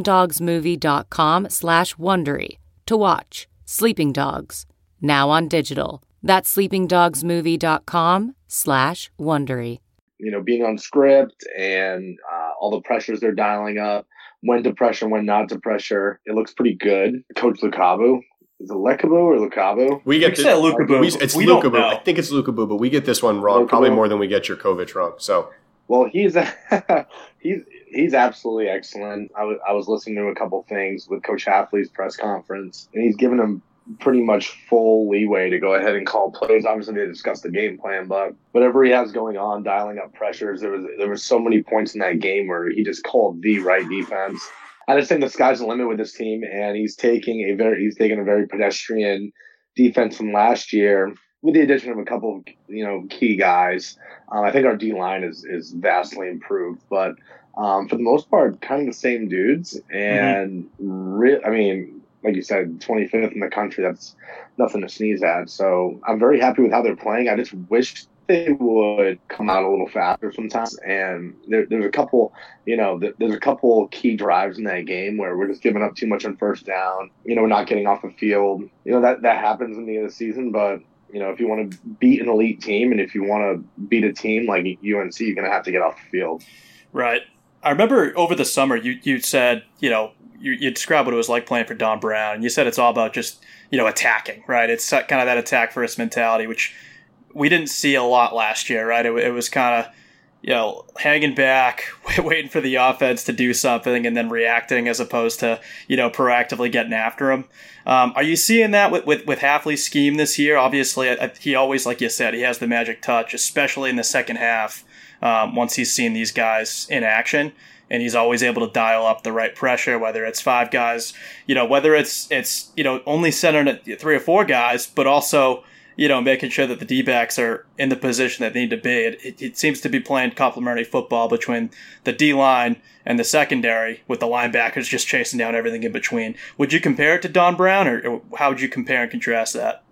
Speaker 14: sleepingdogsmovie.com/Wondery to watch Sleeping Dogs, now on digital. That's sleepingdogsmovie.com/Wondery.
Speaker 5: Being on script and all the pressures they're dialing up, when to pressure, when not to pressure. It looks pretty good. Coach Lukabu. Is it Lekabu or Lukabu?
Speaker 4: We get
Speaker 3: Lukabu.
Speaker 4: It's Lukabu. I think it's Lukabu, but we get this one wrong probably more than we get Jurkovic wrong. So,
Speaker 5: well, he's He's absolutely excellent. I was listening to a couple things with Coach Hafley's press conference, and he's given him pretty much full leeway to go ahead and call plays. Obviously, they discussed the game plan, but whatever he has going on, dialing up pressures, there was so many points in that game where he just called the right defense. I just think the sky's the limit with this team, and he's taking a very pedestrian defense from last year with the addition of a couple of key guys. I think our D line is vastly improved, but for the most part, kind of the same dudes. And like you said, 25th in the country, that's nothing to sneeze at. So I'm very happy with how they're playing. I just wish they would come out a little faster sometimes. And there's a couple, there's a couple key drives in that game where we're just giving up too much on first down. We're not getting off the field. That happens in the end of the season, but if you want to beat an elite team and if you want to beat a team like UNC, you're going to have to get off the field.
Speaker 3: Right. I remember over the summer you said, you described what it was like playing for Don Brown, and you said it's all about just, attacking, right? It's kind of that attack first mentality, which we didn't see a lot last year, right? It was kind of, hanging back, waiting for the offense to do something and then reacting as opposed to, proactively getting after them. Are you seeing that with Hafley's scheme this year? Obviously, he always, like you said, he has the magic touch, especially in the second half, once he's seen these guys in action. And he's always able to dial up the right pressure, whether it's 5 guys, whether it's only centering at 3 or 4 guys, but also, making sure that the D-backs are in the position that they need to be. It seems to be playing complementary football between the D-line and the secondary, with the linebackers just chasing down everything in between. Would you compare it to Don Brown, or how would you compare and contrast that?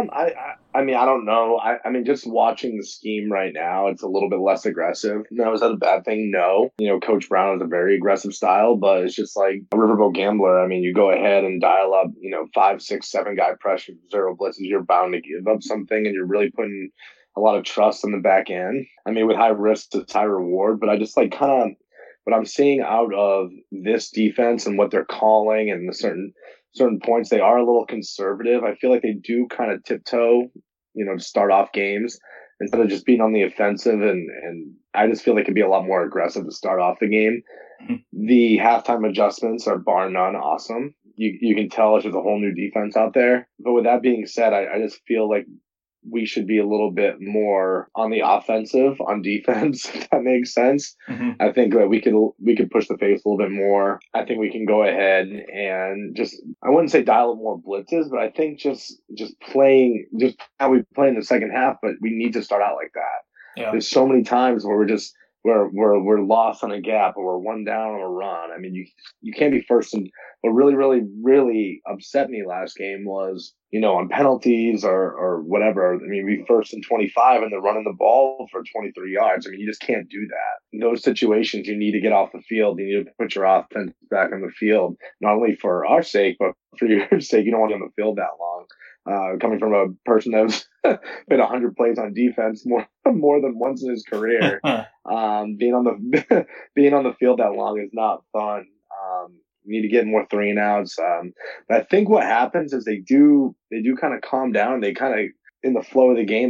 Speaker 5: I don't know. Just watching the scheme right now, it's a little bit less aggressive. Now, is that a bad thing? No. Coach Brown has a very aggressive style, but it's just like a riverboat gambler. You go ahead and dial up, 5, 6, 7 guy pressure, 0 blitzes. You're bound to give up something, and you're really putting a lot of trust on the back end. With high risk to high reward, but I just what I'm seeing out of this defense and what they're calling and the certain points, they are a little conservative. I feel like they do kind of tiptoe, to start off games instead of just being on the offensive. And I just feel they can be a lot more aggressive to start off the game. Mm-hmm. The halftime adjustments are bar none awesome. You can tell it's just a whole new defense out there. But with that being said, I just feel like we should be a little bit more on the offensive on defense, if that makes sense. Mm-hmm. I think that we could push the pace a little bit more. I think we can go ahead and just, I wouldn't say dial up more blitzes, but I think just how we play in the second half, but we need to start out like that. Yeah. There's so many times where we're lost on a gap, or we're 1 down on a run. You can't be first. And what really, really, really upset me last game was, on penalties or whatever. We first and 25 and they're running the ball for 23 yards. You just can't do that. In those situations, you need to get off the field. You need to put your offense back on the field, not only for our sake, but for your sake. You don't want to be on the field that long. Coming from a person that's been 100 plays on defense more than once in his career, being on the field that long is not fun. You need to get more 3 and outs. But I think what happens is they do kind of calm down. They kind of, in the flow of the game,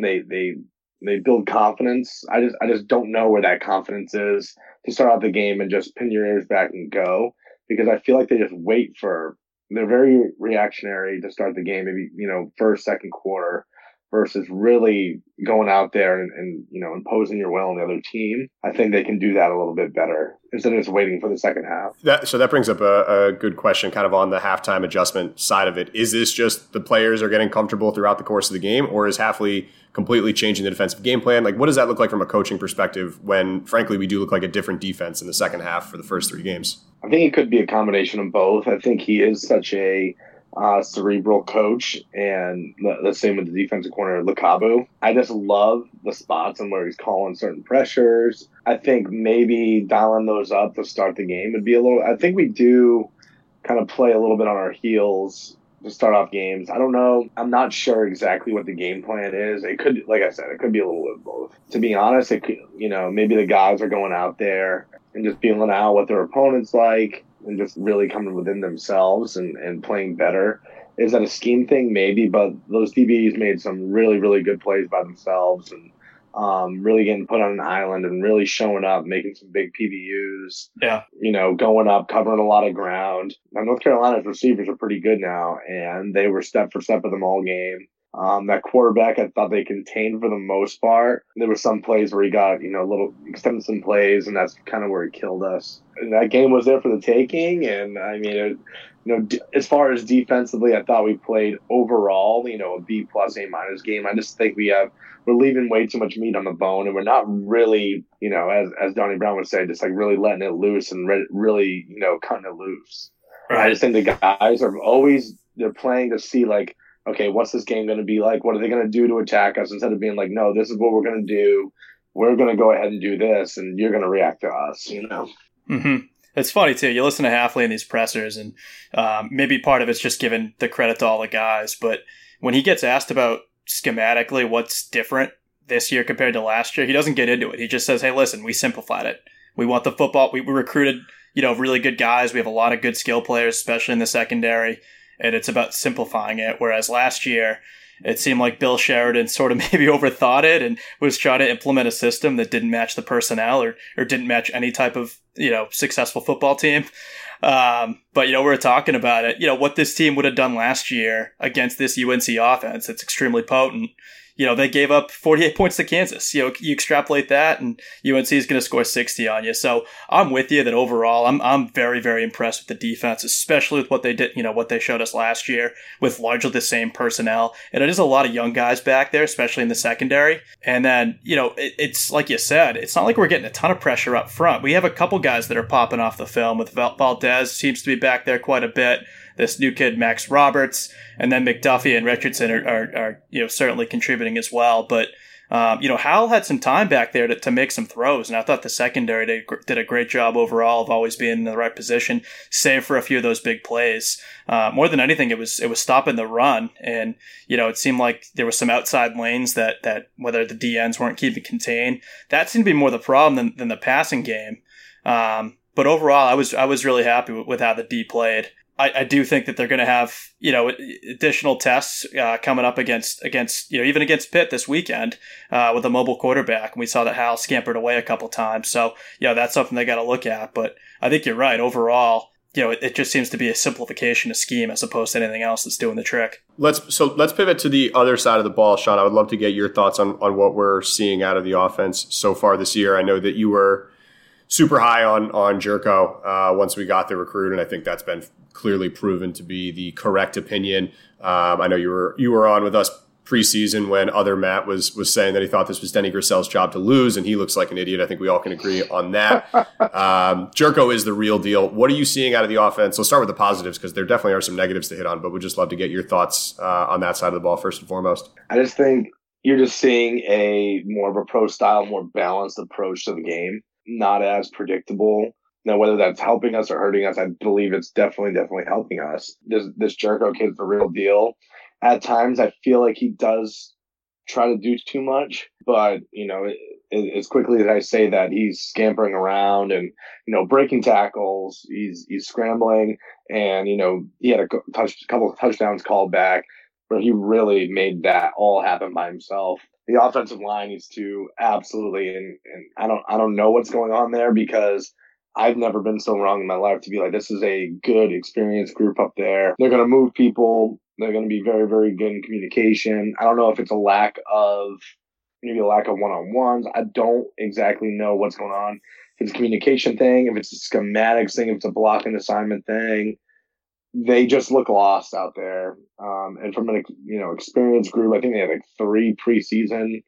Speaker 5: they build confidence. I just don't know where that confidence is to start out the game and just pin your ears back and go, because I feel like they just wait they're very reactionary to start the game, maybe, first, second quarter, versus really going out there and imposing your will on the other team. I think they can do that a little bit better instead of just waiting for the second half.
Speaker 4: So that brings up a good question kind of on the halftime adjustment side of it. Is this just the players are getting comfortable throughout the course of the game, or is Hafley completely changing the defensive game plan? What does that look like from a coaching perspective when, frankly, we do look like a different defense in the second half for the first 3 games?
Speaker 5: I think it could be a combination of both. I think he is such a cerebral coach, and the same with the defensive corner, Lakabu. I just love the spots and where he's calling certain pressures. I think maybe dialing those up to start the game would be I think we do kind of play a little bit on our heels to start off games. I don't know. I'm not sure exactly what the game plan is. It could, like I said, it could be a little bit of both. To be honest, it could, maybe the guys are going out there and just feeling out what their opponent's like, and just really coming within themselves and playing better. Is that a scheme thing? Maybe, but those DBs made some really, really good plays by themselves. And really getting put on an island and really showing up, making some big PBUs.
Speaker 3: Yeah.
Speaker 5: Going up, covering a lot of ground. Now, North Carolina's receivers are pretty good now, and they were step for step with them all game. That quarterback, I thought they contained for the most part. There were some plays where he got, little extended some plays, and that's kind of where he killed us. And that game was there for the taking, and I mean, as far as defensively, I thought we played overall, a B+, A- game. I just think we're leaving way too much meat on the bone, and we're not really, as Donnie Brown would say, just like really letting it loose and really, cutting it loose. Right. I just think the guys are they're playing to see like, okay, what's this game going to be like? What are they going to do to attack us? Instead of being like, no, this is what we're going to do. We're going to go ahead and do this, and you're going to react to us,
Speaker 3: Mm-hmm. It's funny, too. You listen to Hafley in these pressers, and maybe part of it's just giving the credit to all the guys. But when he gets asked about schematically what's different this year compared to last year, he doesn't get into it. He just says, hey, listen, we simplified it. We want the football. We recruited, really good guys. We have a lot of good skill players, especially in the secondary. And it's about simplifying it. Whereas last year, it seemed like Bill Sheridan sort of maybe overthought it and was trying to implement a system that didn't match the personnel or didn't match any type of, successful football team. But, we're talking about it. What this team would have done last year against this UNC offense, it's extremely potent. They gave up 48 points to Kansas. You extrapolate that and UNC is going to score 60 on you. So I'm with you that overall I'm very, very impressed with the defense, especially with what they did, what they showed us last year with largely the same personnel. And it is a lot of young guys back there, especially in the secondary. And then, it's like you said, it's not like we're getting a ton of pressure up front. We have a couple guys that are popping off the film with Valdez seems to be back there quite a bit. This new kid, Max Roberts, and then McDuffie and Richardson are certainly contributing as well. But, Howell had some time back there to make some throws, and I thought the secondary did a great job overall of always being in the right position, save for a few of those big plays. More than anything, it was stopping the run, and, it seemed like there were some outside lanes that whether the DNs weren't keeping contained, that seemed to be more the problem than the passing game. But overall, I was really happy with how the D played. I do think that they're going to have, additional tests coming up against even against Pitt this weekend with a mobile quarterback. And we saw that Hal scampered away a couple times. So, that's something they got to look at. But I think you're right. Overall, it just seems to be a simplification of scheme as opposed to anything else that's doing the trick.
Speaker 4: Let's pivot to the other side of the ball, Sean. I would love to get your thoughts on what we're seeing out of the offense so far this year. I know that you were super high on Jerko once we got the recruit, and I think that's been clearly proven to be the correct opinion. I know you were on with us preseason when other Matt was saying that he thought this was Denny Grissell's job to lose, and he looks like an idiot. I think we all can agree on that. Jerko is the real deal. What are you seeing out of the offense? Let's start with the positives because there definitely are some negatives to hit on, but we'd just love to get your thoughts on that side of the ball first and foremost.
Speaker 5: I just think you're just seeing a more of a pro style, more balanced approach to the game. Not as predictable. Now, whether that's helping us or hurting us, I believe it's definitely helping us. This Jerko kid's the real deal. At times, I feel like he does try to do too much, but as quickly as I say that, he's scampering around and breaking tackles. He's scrambling, and he had a couple of touchdowns called back, where he really made that all happen by himself. The offensive line needs to absolutely, and I don't know what's going on there because I've never been so wrong in my life to be like, this is a good, experienced group up there. They're going to move people. They're going to be very, very good in communication. I don't know if it's maybe a lack of one-on-ones. I don't exactly know what's going on. If it's a communication thing, if it's a schematics thing, if it's a blocking assignment thing, they just look lost out there. And from an experienced group, I think they had like 3 preseason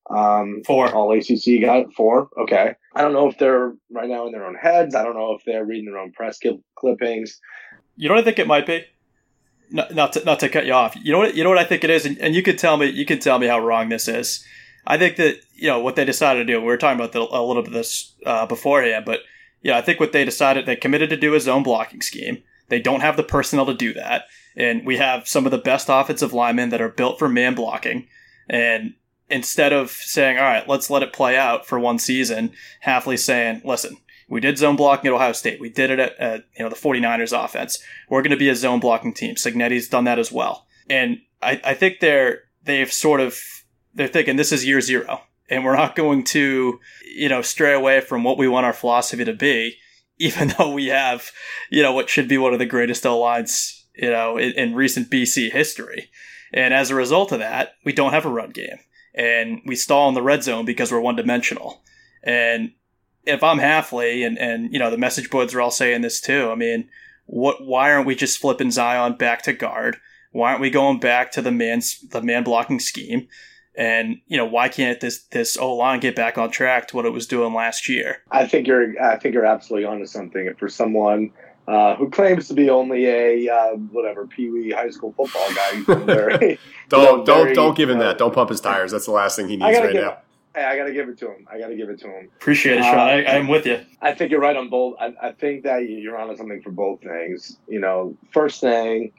Speaker 3: 4
Speaker 5: all ACC guys. 4. Okay. I don't know if they're right now in their own heads. I don't know if they're reading their own press clippings.
Speaker 3: You know what I think it might be? Not to cut you off. You know what I think it is, and you could tell me how wrong this is. I think that what they decided to do. We were talking about a little bit of this beforehand, but I think what they decided, they committed to do a zone blocking scheme. They don't have the personnel to do that, and we have some of the best offensive linemen that are built for man blocking. And instead of saying, all right, let's let it play out for one season, Hafley's saying, listen, we did zone blocking at Ohio State. We did it at the 49ers offense. We're going to be a zone blocking team. Signetti's done that as well. And I think they're thinking this is year 0. and we're not going to, stray away from what we want our philosophy to be, even though we have, what should be one of the greatest O-lines, in recent BC history. And as a result of that, we don't have a run game. And we stall in the red zone because we're one-dimensional. And if I'm Hafley, and the message boards are all saying this too, I mean, why aren't we just flipping Zion back to guard? Why aren't we going back to the man blocking scheme? And, why can't this O-line get back on track to what it was doing last year?
Speaker 5: I think you're absolutely onto something. And for someone who claims to be only a peewee high school football guy,
Speaker 4: don't give him that. Don't pump his tires. That's the last thing he needs right now.
Speaker 5: I got to give it to him.
Speaker 3: Appreciate it, Sean. I'm with you.
Speaker 5: I think you're right on both. I think that you're onto something for both things. First thing,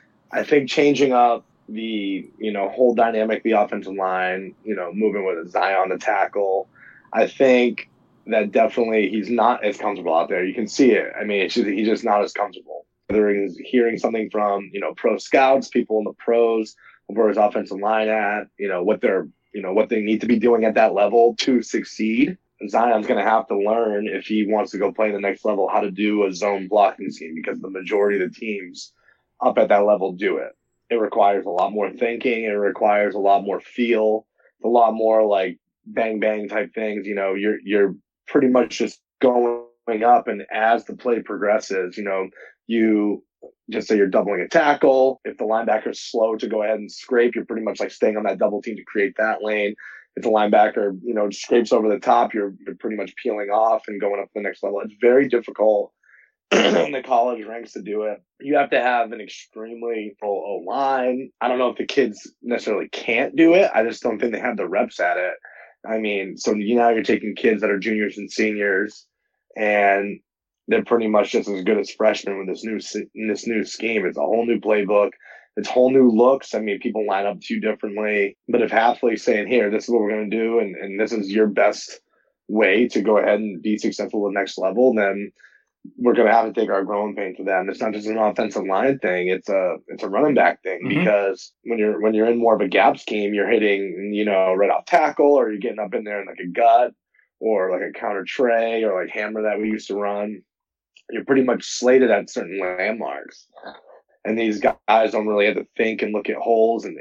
Speaker 5: I think changing up the, whole dynamic of the offensive line, moving with a Zion to tackle. I think that definitely he's not as comfortable out there. You can see it. I mean, he's just not as comfortable. Whether he's hearing something from, pro scouts, people in the pros, where his offensive line at, what they need to be doing at that level to succeed. Zion's going to have to learn, if he wants to go play the next level, how to do a zone blocking scheme, because the majority of the teams up at that level do it. It requires a lot more thinking. It requires a lot more feel, a lot more like bang bang type things. You're pretty much just going up, and as the play progresses, you just say you're doubling a tackle. If the linebacker's slow to go ahead and scrape, you're pretty much like staying on that double team to create that lane. If the linebacker, scrapes over the top, you're pretty much peeling off and going up to the next level. It's very difficult in the college ranks to do it. You have to have an extremely full O-line. I don't know if the kids necessarily can't do it. I just don't think they have the reps at it. I mean, so now you're taking kids that are juniors and seniors, and they're pretty much just as good as freshmen with this new scheme. It's a whole new playbook. It's whole new looks. I mean, people line up too differently. But if Hafley's saying, here, this is what we're going to do, and this is your best way to go ahead and be successful at the next level, then we're going to have to take our growing pains with that. And it's not just an offensive line thing. It's a running back thing, because when you're in more of a gap scheme, you're hitting, right off tackle, or you're getting up in there in like a gut or like a counter tray or like hammer that we used to run. You're pretty much slated at certain landmarks. And these guys don't really have to think and look at holes and,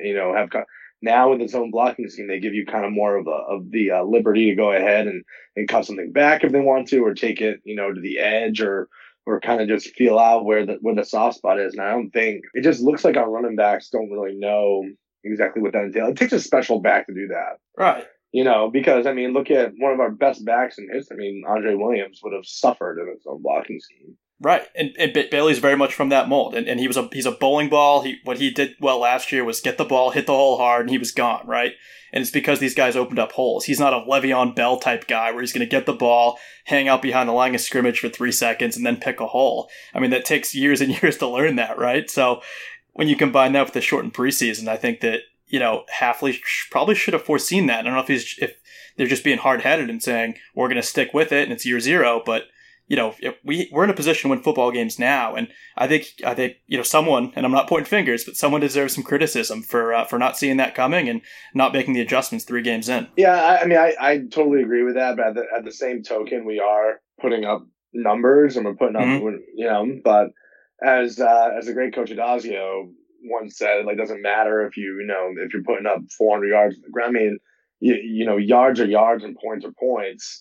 Speaker 5: now with its own blocking scheme, they give you kind of more of the liberty to go ahead and cut something back if they want to, or take it, to the edge, or kind of just feel out where the soft spot is. And I don't think it just looks like our running backs don't really know exactly what that entails. It takes a special back to do that.
Speaker 3: Right.
Speaker 5: Because, I mean, look at one of our best backs in history. I mean, Andre Williams would have suffered in his own blocking scheme.
Speaker 3: Right, and Bailey's very much from that mold, and he's a bowling ball. What he did well last year was get the ball, hit the hole hard, and he was gone, right? And it's because these guys opened up holes. He's not a Le'Veon Bell type guy where he's going to get the ball, hang out behind the line of scrimmage for 3 seconds, and then pick a hole. I mean, that takes years and years to learn that, right? So when you combine that with the shortened preseason, I think that, Hafley probably should have foreseen that. I don't know if they're just being hard-headed and saying, we're going to stick with it, and it's year zero, but if we're in a position to win football games now, and I think someone, and I'm not pointing fingers, but someone deserves some criticism for not seeing that coming and not making the adjustments 3 games in.
Speaker 5: Yeah, I mean, I totally agree with that, but at the same token, we are putting up numbers, and we're putting up, but as the great Coach Adazio once said, like, doesn't matter if if you're putting up 400 yards on the ground. I mean, yards are yards and points are points.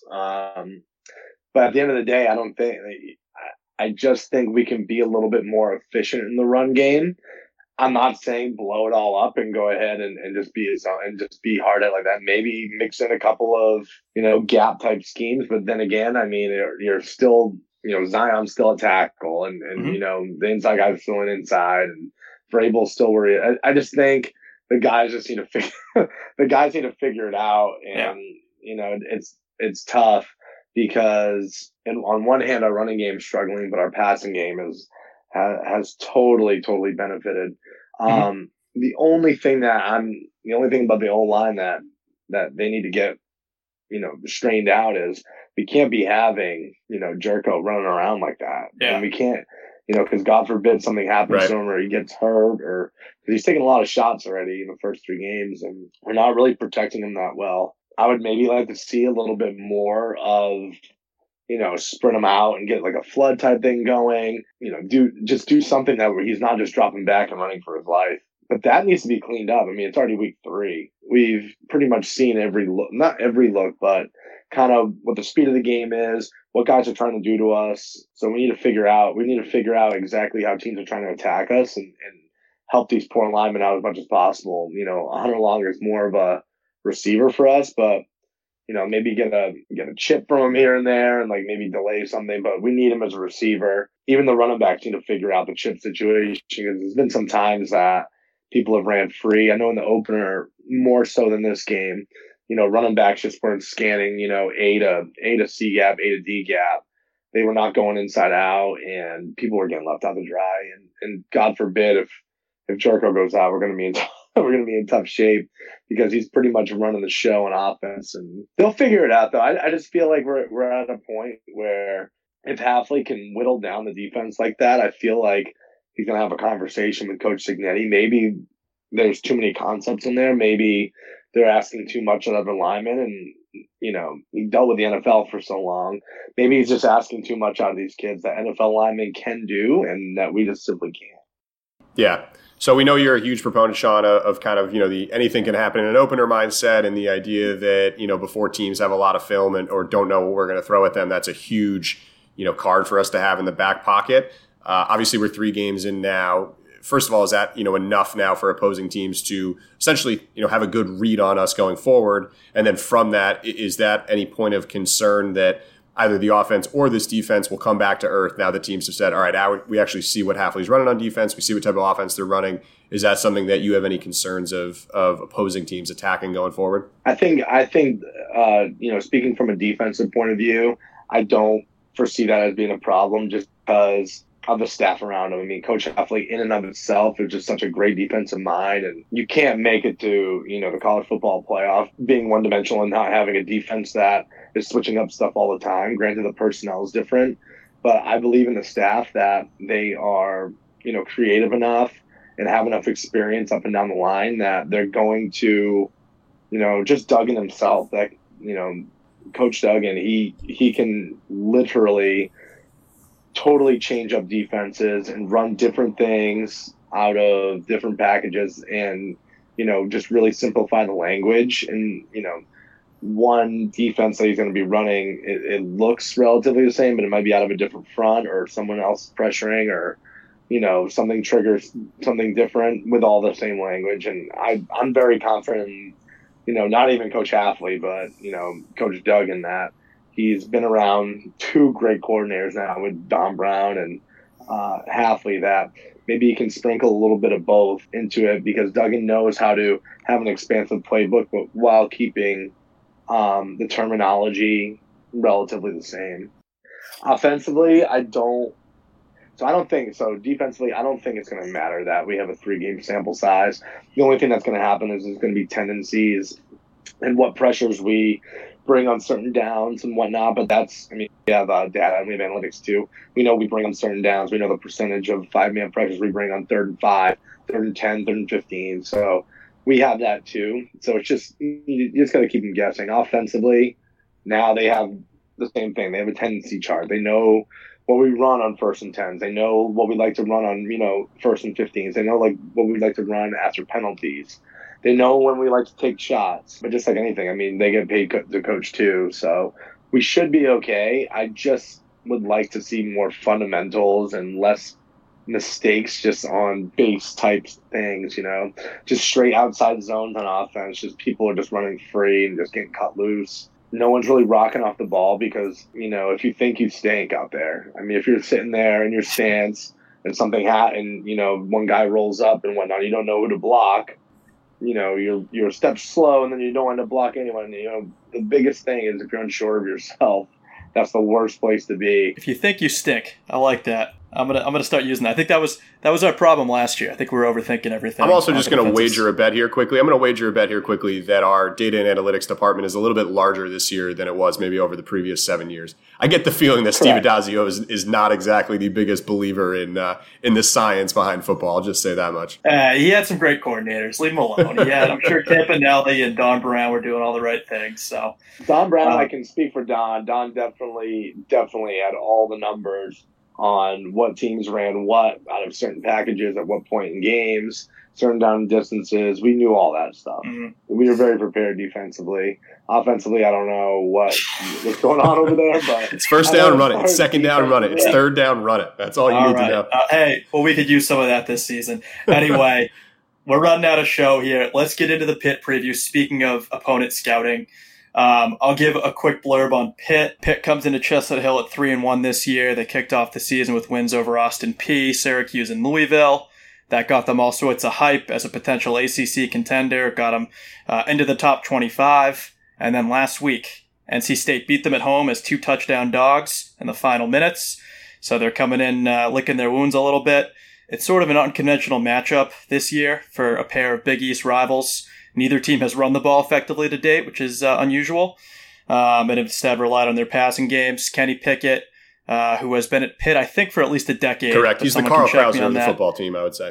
Speaker 5: But at the end of the day, I just think we can be a little bit more efficient in the run game. I'm not saying blow it all up and go ahead and just be hard at like that. Maybe mix in a couple of, gap type schemes. But then again, I mean, you're still, Zion's still a tackle and the inside guy's still an inside, and Vrabel's still worried. I just think the guys just need to figure it out. And, it's tough. Because on one hand, our running game is struggling, but our passing game has totally benefited. The only thing about the O-line that they need to get, strained out is we can't be having, Jerko running around like that.
Speaker 3: Yeah.
Speaker 5: And we can't, because God forbid something happens to him or he gets hurt, or because he's taken a lot of shots already in the first 3 games, and we're not really protecting him that well. I would maybe like to see a little bit more of, sprint him out and get like a flood type thing going, do something that where he's not just dropping back and running for his life. But that needs to be cleaned up. I mean, it's already week 3. We've pretty much seen every look, not every look, but kind of what the speed of the game is, what guys are trying to do to us. So we need to figure out exactly how teams are trying to attack us and help these poor linemen out as much as possible. Hunter Longer is more of a receiver for us, but maybe get a chip from him here and there and like maybe delay something, but we need him as a receiver. Even the running backs need to figure out the chip situation, because there's been some times that people have ran free. I know in the opener, more so than this game, running backs just weren't scanning, A to C gap, A to D gap. They were not going inside out, and people were getting left out to dry. And God forbid if Jerko goes out, we're going to be in tough shape, because he's pretty much running the show on offense, and they'll figure it out though. I just feel like we're at a point where if Hafley can whittle down the defense like that, I feel like he's going to have a conversation with Coach Cignetti. Maybe there's too many concepts in there. Maybe they're asking too much of other linemen, and he dealt with the NFL for so long. Maybe he's just asking too much out of these kids that NFL linemen can do and that we just simply can't.
Speaker 4: Yeah. So we know you're a huge proponent, Sean, of kind of, the anything can happen in an opener mindset, and the idea that, before teams have a lot of film or don't know what we're going to throw at them, that's a huge, card for us to have in the back pocket. Obviously, we're 3 games in now. First of all, is that, enough now for opposing teams to essentially, have a good read on us going forward? And then from that, is that any point of concern that either the offense or this defense will come back to earth now that teams have said, all right, now we actually see what Hafley's running on defense. We see what type of offense they're running. Is that something that you have any concerns of opposing teams attacking going forward?
Speaker 5: I think speaking from a defensive point of view, I don't foresee that as being a problem, just because of the staff around him. I mean, Coach Hafley in and of itself is just such a great defensive mind, and you can't make it to, the college football playoff being one-dimensional and not having a defense that is switching up stuff all the time. Granted, the personnel is different, but I believe in the staff that they are, creative enough and have enough experience up and down the line that they're going to, just Duggan himself, that, Coach Duggan, he can literally totally change up defenses and run different things out of different packages and, just really simplify the language. And, one defense that he's going to be running, it looks relatively the same, but it might be out of a different front or someone else pressuring, or, something triggers something different with all the same language. And I'm very confident in, not even Coach Hafley, but, Coach Duggan, that he's been around 2 great coordinators now with Don Brown and Hafley, that maybe he can sprinkle a little bit of both into it, because Duggan knows how to have an expansive playbook, but while keeping the terminology relatively the same. Offensively, I don't think so. Defensively, I don't think it's going to matter that we have a 3-game sample size. The only thing that's going to happen is there's going to be tendencies and what pressures we bring on certain downs and whatnot. But we have data and we have analytics too. We know we bring on certain downs. We know the percentage of 5-man pressures we bring on 3rd and 5, 3rd and 10, 3rd and 15. So we have that too. So it's just, you just got to keep them guessing. Offensively, now they have the same thing. They have a tendency chart. They know what we run on 1st and 10s. They know what we like to run on, 1st and 15s. They know what we like to run after penalties. They know when we like to take shots. But just like anything, I mean, they get paid to coach too. So we should be okay. I just would like to see more fundamentals and less mistakes just on base type things, just straight outside zones on offense. Just people are just running free and just getting cut loose. No one's really rocking off the ball because, if you think you stink out there, I mean, if you're sitting there in your stance and something and, one guy rolls up and whatnot, you don't know who to block, you're a step slow and then you don't end up blocking anyone. The biggest thing is if you're unsure of yourself, that's the worst place to be.
Speaker 3: If you think you stink, I like that. I'm gonna start using that. I think that was our problem last year. I think we were overthinking everything.
Speaker 4: I'm also just going to wager a bet here quickly. That our data and analytics department is a little bit larger this year than it was maybe over the previous 7 years. I get the feeling that Steve Addazio is not exactly the biggest believer in the science behind football. I'll just say that much.
Speaker 3: He had some great coordinators. Leave him alone. I'm sure Campanelli and Don Brown were doing all the right things. So
Speaker 5: Don Brown, I can speak for Don. Don definitely had all the numbers on what teams ran what out of certain packages at what point in games, certain down distances. We knew all that stuff. Mm-hmm. We were very prepared defensively. Offensively, I don't know what's going on over there, but
Speaker 4: it's first down, run it. It's second down, run it. It's third down, run it. That's all you need to know.
Speaker 3: We could use some of that this season. Anyway, we're running out of show here. Let's get into the Pitt preview. Speaking of opponent scouting, I'll give a quick blurb on Pitt. Pitt comes into Chestnut Hill at 3-1 this year. They kicked off the season with wins over Austin Peay, Syracuse, and Louisville. That got them all sorts of hype as a potential ACC contender. Got them into the top 25. And then last week, NC State beat them at home as 2 touchdown dogs in the final minutes. So they're coming in licking their wounds a little bit. It's sort of an unconventional matchup this year for a pair of Big East rivals. Neither team has run the ball effectively to date, which is unusual, and instead relied on their passing games. Kenny Pickett, who has been at Pitt, I think, for at least a decade.
Speaker 4: Correct. He's the Carl Krauser of the football team, I would say.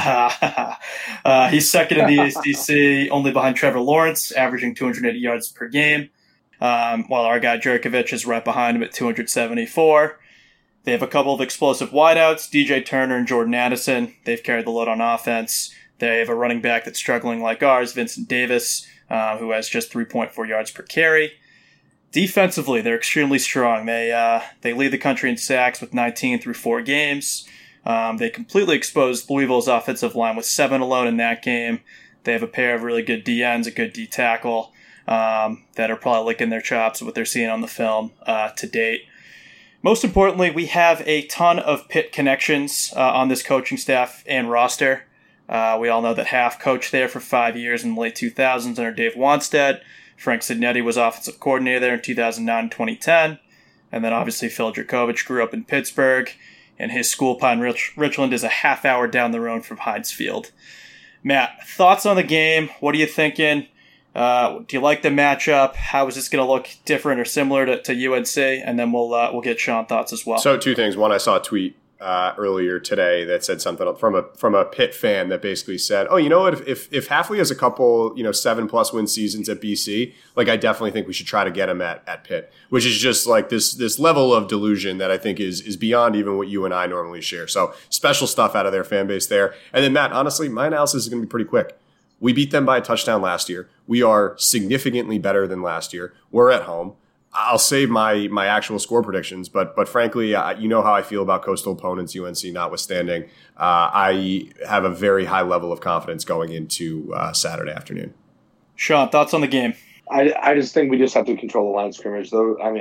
Speaker 3: He's second in the ACC, only behind Trevor Lawrence, averaging 280 yards per game, while our guy Jerkovich is right behind him at 274. They have a couple of explosive wideouts, DJ Turner and Jordan Addison. They've carried the load on offense. They have a running back that's struggling like ours, Vincent Davis, who has just 3.4 yards per carry. Defensively, they're extremely strong. They lead the country in sacks with 19 through 4 games. They completely exposed Louisville's offensive line with 7 alone in that game. They have a pair of really good D-ends, a good D-tackle, that are probably licking their chops at what they're seeing on the film to date. Most importantly, we have a ton of Pitt connections on this coaching staff and roster. We all know that Half coached there for 5 years in the late 2000s under Dave Wanstead. Frank Signetti was offensive coordinator there in 2009 and 2010. And then obviously Phil Jerkovich grew up in Pittsburgh, and his school, Pine Richland, is a half hour down the road from Heinz Field. Matt, thoughts on the game? What are you thinking? Do you like the matchup? How is this going to look different or similar to UNC? And then we'll get Sean thoughts as well.
Speaker 4: So 2 things. One, I saw a tweet earlier today that said something from a Pitt fan that basically said, "Oh, you know what? If Hafley has a couple 7+ win seasons at BC, like I definitely think we should try to get him at Pitt," which is just like this level of delusion that I think is beyond even what you and I normally share. So special stuff out of their fan base there. And then Matt, honestly, my analysis is going to be pretty quick. We beat them by a touchdown last year. We are significantly better than last year. We're at home. I'll save my actual score predictions, but frankly, you know how I feel about coastal opponents, UNC notwithstanding. I have a very high level of confidence going into Saturday afternoon.
Speaker 3: Sean, thoughts on the game?
Speaker 5: I just think we just have to control the line of scrimmage, though. I mean,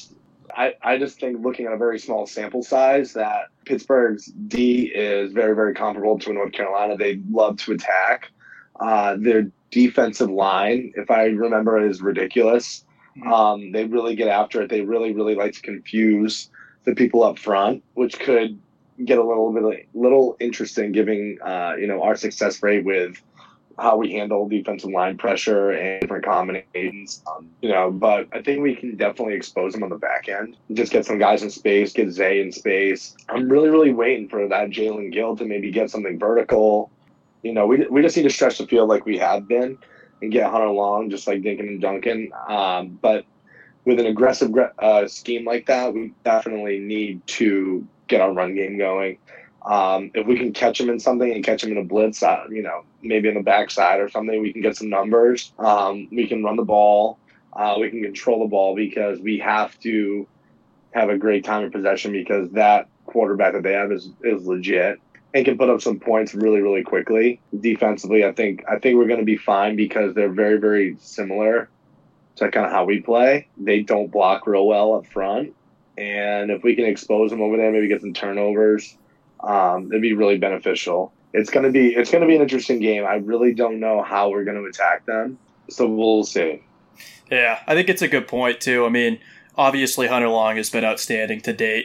Speaker 5: I just think looking at a very small sample size that Pittsburgh's D is very, very comparable to North Carolina. They love to attack. Their defensive line, if I remember, is ridiculous. They really get after it. They really, really like to confuse the people up front, which could get a little interesting, giving our success rate with how we handle defensive line pressure and different combinations. But I think we can definitely expose them on the back end. Just get some guys in space, get Zay in space. I'm really, really waiting for that Jalen Gill to maybe get something vertical. We just need to stretch the field like we have been and get Hunter Long, just like Dinkin and Duncan. But with an aggressive scheme like that, we definitely need to get our run game going. If we can catch them in something and catch them in a blitz, maybe in the backside or something, we can get some numbers. We can run the ball. We can control the ball because we have to have a great time of possession because that quarterback that they have is legit and can put up some points really, really quickly. Defensively, I think we're going to be fine because they're very, very similar to kind of how we play. They don't block real well up front. And if we can expose them over there, maybe get some turnovers, it'd be really beneficial. It's going to be an interesting game. I really don't know how we're going to attack them. So we'll see.
Speaker 3: Yeah, I think it's a good point too. I mean, obviously Hunter Long has been outstanding to date.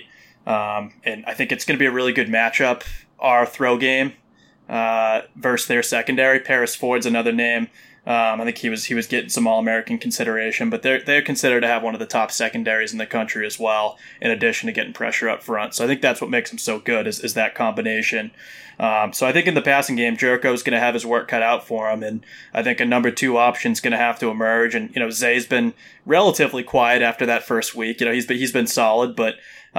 Speaker 3: And I think it's going to be a really good matchup. Our throw game versus their secondary. Paris Ford's another name. I think he was getting some All-American consideration, but they're considered to have one of the top secondaries in the country as well, in addition to getting pressure up front. So I think that's what makes him so good is that combination. So I think in the passing game, Jerko's going to have his work cut out for him, and I think a number 2 option is going to have to emerge. And Zay's been relatively quiet after that first week. He's been solid, but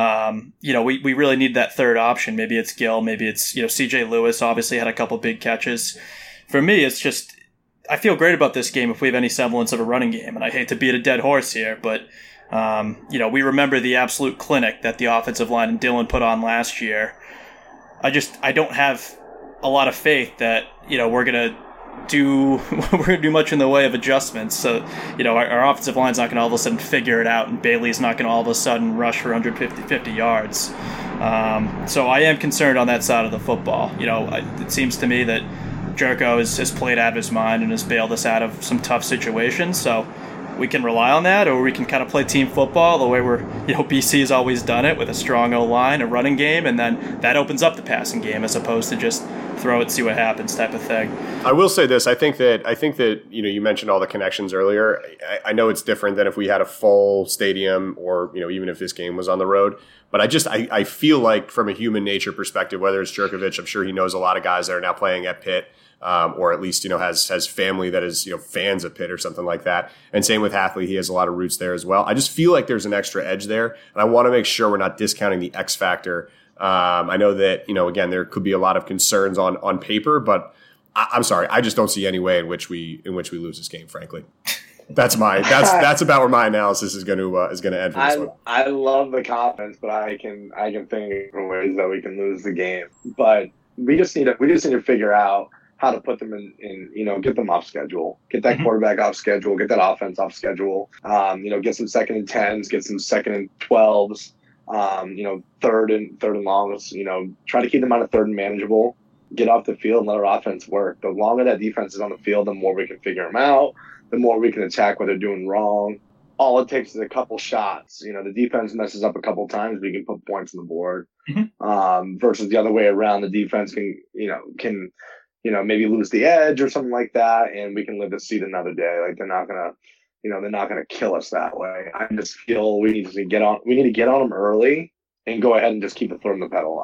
Speaker 3: we really need that third option. Maybe it's Gill, maybe it's CJ Lewis. Obviously had a couple big catches. For me, it's just I feel great about this game if we have any semblance of a running game, and I hate to beat a dead horse here, but we remember the absolute clinic that the offensive line and Dylan put on last year. I don't have a lot of faith that we're gonna do much in the way of adjustments. So our offensive line's not gonna all of a sudden figure it out, and Bailey's not gonna all of a sudden rush for 150 yards. So I am concerned on that side of the football. It seems to me that Jerko has played out of his mind and has bailed us out of some tough situations. So we can rely on that, or we can kind of play team football the way BC has always done it, with a strong O-line, a running game, and then that opens up the passing game as opposed to just throw it, see what happens type of thing.
Speaker 4: I will say this. I think that you mentioned all the connections earlier. I know it's different than if we had a full stadium or even if this game was on the road. But I feel like from a human nature perspective, whether it's Jerkovich, I'm sure he knows a lot of guys that are now playing at Pitt. Or at least, has family that is, fans of Pitt or something like that. And same with Hafley. He has a lot of roots there as well. I just feel like there's an extra edge there. And I want to make sure we're not discounting the X factor. I know that, again, there could be a lot of concerns on paper, but I'm sorry. I just don't see any way in which we lose this game, frankly. That's about where my analysis is going to end for this one.
Speaker 5: I love the confidence, but I can think of ways that we can lose the game. But we just need to figure out how to put them in, get them off schedule, get that quarterback off schedule, get that offense off schedule, get some 2nd and 10s, get some 2nd and 12s, third and longs, try to keep them on a 3rd and manageable, get off the field and let our offense work. The longer that defense is on the field, the more we can figure them out, the more we can attack what they're doing wrong. All it takes is a couple shots. The defense messes up a couple times, we can put points on the board. Versus the other way around, the defense can maybe lose the edge or something like that, and we can live to see it another day. Like they're not gonna kill us that way. I just feel we need to get on them early and go ahead and just keep the foot on the pedal.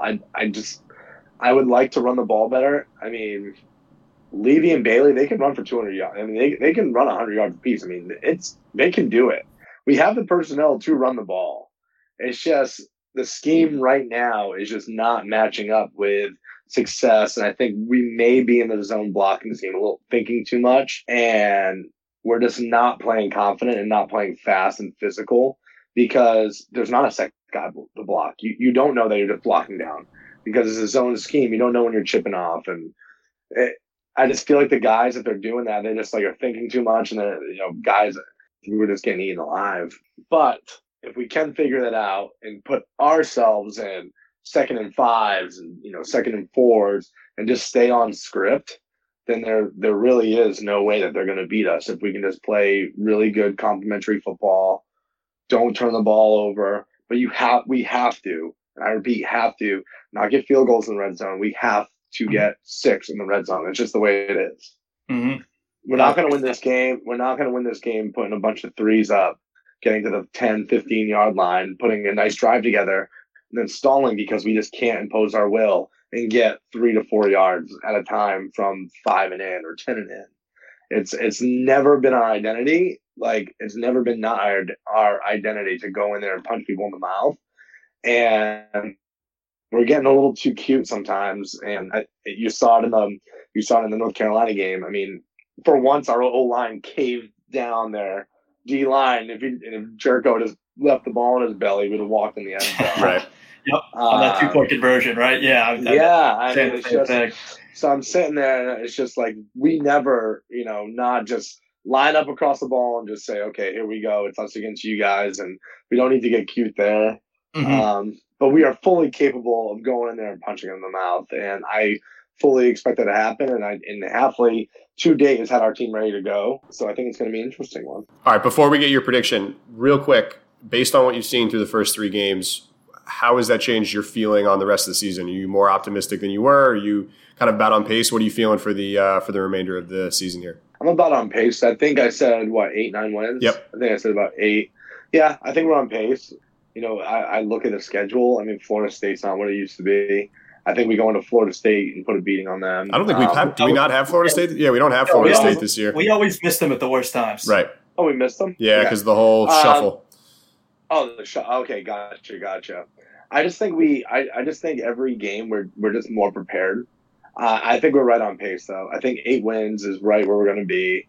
Speaker 5: I would like to run the ball better. I mean, Levy and Bailey, they can run for 200 yards. I mean, they can run 100 yards apiece. I mean, they can do it. We have the personnel to run the ball. It's just the scheme right now is just not matching up with success, and I think we may be in the zone blocking scheme a little, thinking too much, and we're just not playing confident and not playing fast and physical because there's not a second guy to block. You don't know that you're just blocking down because it's a zone scheme. You don't know when you're chipping off, and I just feel like the guys that they're doing that, they just are thinking too much, and they're guys who are just getting eaten alive. But if we can figure that out and put ourselves in 2nd and 5s and 2nd and 4s and just stay on script, then there really is no way that they're going to beat us if we can just play really good complementary football, don't turn the ball over. But we have to, and I repeat, have to not get field goals in the red zone. We have to get 6 in the red zone. It's just the way it is.
Speaker 3: Mm-hmm.
Speaker 5: We're not going to win this game. We're not going to win this game putting a bunch of threes up, getting to the 10, 15-yard line, putting a nice drive together, and then stalling because we just can't impose our will and get 3 to 4 yards at a time from 5 and in or 10 and in. It's never been our identity. It's never been not our identity to go in there and punch people in the mouth. And we're getting a little too cute sometimes. And you saw it in the North Carolina game. I mean, for once our O-line caved down their D-line. If Jerko just left the ball in his belly, he would have walked in the end zone.
Speaker 3: Right. Yep. On that 2-point conversion, right? Yeah.
Speaker 5: I mean, it's just, so I'm sitting there and it's just we never, not just line up across the ball and just say, okay, here we go. It's us against you guys. And we don't need to get cute there. Mm-hmm. But we are fully capable of going in there and punching in the mouth. And I fully expect that to happen. And Hafley to date has had our team ready to go. So I think it's going to be an interesting one.
Speaker 4: All right. Before we get your prediction, real quick, based on what you've seen through the first 3 games, how has that changed your feeling on the rest of the season? Are you more optimistic than you were? Are you kind of about on pace? What are you feeling for the remainder of the season here?
Speaker 5: I'm about on pace. I think I said, 8-9 wins?
Speaker 4: Yep.
Speaker 5: I think I said about 8. Yeah, I think we're on pace. I look at the schedule. I mean, Florida State's not what it used to be. I think we go into Florida State and put a beating on them.
Speaker 4: I don't think we've had – do we not have Florida State? Yeah, we don't have Florida State this year.
Speaker 3: We always miss them at the worst times.
Speaker 4: Right.
Speaker 5: Oh, we missed them?
Speaker 4: Yeah, because the whole shuffle.
Speaker 5: Okay, gotcha. I just think I just think every game we're just more prepared. I think we're right on pace, though. I think 8 wins is right where we're going to be.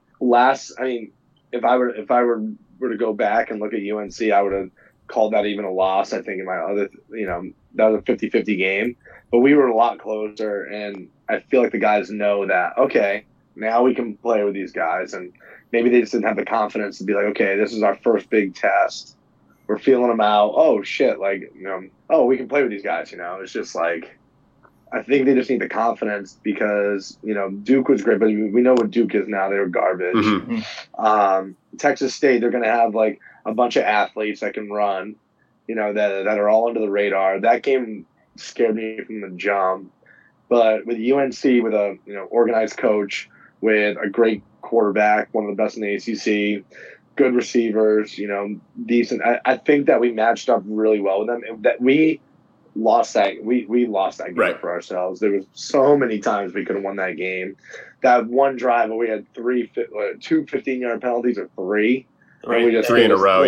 Speaker 5: If I were to go back and look at UNC, I would have called that even a loss. I think in my other, that was a 50-50 game, but we were a lot closer, and I feel like the guys know that, okay, now we can play with these guys, and maybe they just didn't have the confidence to be like, okay, this is our first big test. We're feeling them out. Oh, shit, we can play with these guys, It's just like, I think they just need the confidence because, Duke was great, but we know what Duke is now. They were garbage.
Speaker 4: Mm-hmm.
Speaker 5: Texas State, they're going to have, a bunch of athletes that can run, that are all under the radar. That game scared me from the jump. But with UNC, with a organized coach, with a great quarterback, one of the best in the ACC, good receivers, decent. I think that we matched up really well with them. And that we lost that. We lost that game for ourselves. There was so many times we could have won that game. That one drive where we had 2 15-yard penalties or 3.
Speaker 4: Right. We just 3 in a row,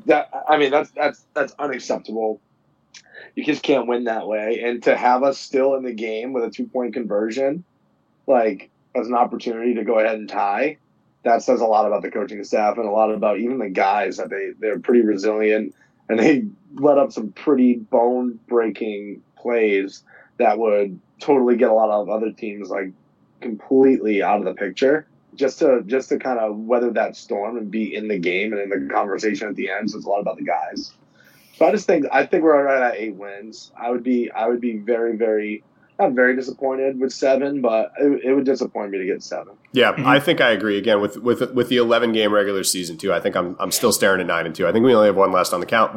Speaker 5: that's unacceptable. You just can't win that way. And to have us still in the game with a 2-point conversion, as an opportunity to go ahead and tie, that says a lot about the coaching staff and a lot about even the guys that they're pretty resilient, and they let up some pretty bone-breaking plays that would totally get a lot of other teams completely out of the picture. Just to kind of weather that storm and be in the game and in the conversation at the end. So it's a lot about the guys. So I think we're right at 8 wins. I would be very, very, not very disappointed with 7, but it would disappoint me to get 7.
Speaker 4: Yeah, mm-hmm. I think I agree. Again, with the 11-game regular season too, I think I'm still staring at 9-2. I think we only have one loss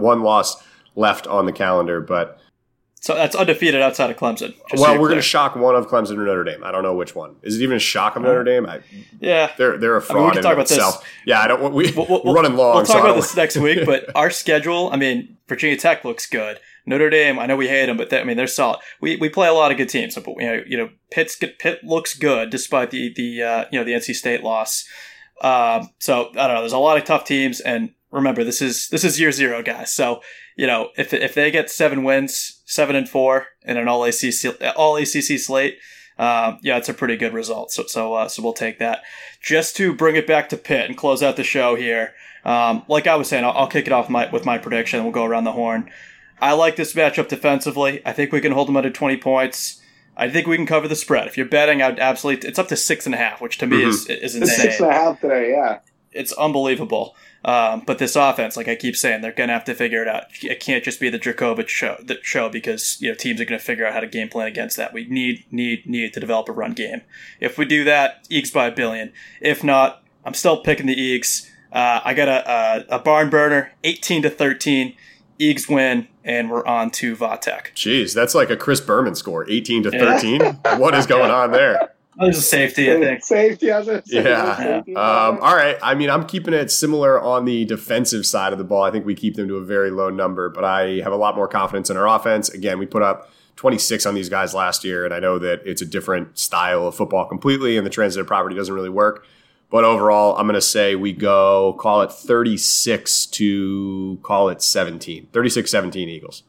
Speaker 4: left on the calendar, but.
Speaker 3: So that's undefeated outside of Clemson.
Speaker 4: Well, we're going to shock one of Clemson or Notre Dame. I don't know which one. Is it even a shock of Notre Dame? They're a fraud in itself. Yeah, I don't. We're running long.
Speaker 3: We'll talk about this next week. But our schedule, Virginia Tech looks good. Notre Dame, I know we hate them, but they're solid. We play a lot of good teams. So, Pitt looks good despite the NC State loss. So I don't know. There's a lot of tough teams, and remember, this is year 0, guys. So if they get 7 wins. 7-4 in an all ACC slate. It's a pretty good result. So we'll take that. Just to bring it back to Pitt and close out the show here. Like I was saying, I'll kick it off with my prediction. We'll go around the horn. I like this matchup defensively. I think we can hold them under 20 points. I think we can cover the spread. If you're betting, I'd absolutely. It's up to 6.5, which to me is insane.
Speaker 5: 6.5 today, yeah.
Speaker 3: It's unbelievable. But this offense, like I keep saying, they're going to have to figure it out. It can't just be the Djokovic show because teams are going to figure out how to game plan against that. We need to develop a run game. If we do that, Eagles by 1 billion. If not, I'm still picking the Eagles. I got a barn burner, 18-13. Eagles win, and we're on to Vatek.
Speaker 4: Jeez, that's like a Chris Berman score, 18-13. What is going on there?
Speaker 3: There's a safety, I think.
Speaker 5: Safety, I was going to say.
Speaker 4: Yeah. All right. I'm keeping it similar on the defensive side of the ball. I think we keep them to a very low number, but I have a lot more confidence in our offense. Again, we put up 26 on these guys last year, and I know that it's a different style of football completely, and the transitive property doesn't really work. But overall, I'm going to say we go, call it 36 to call it 17. 36-17 Eagles.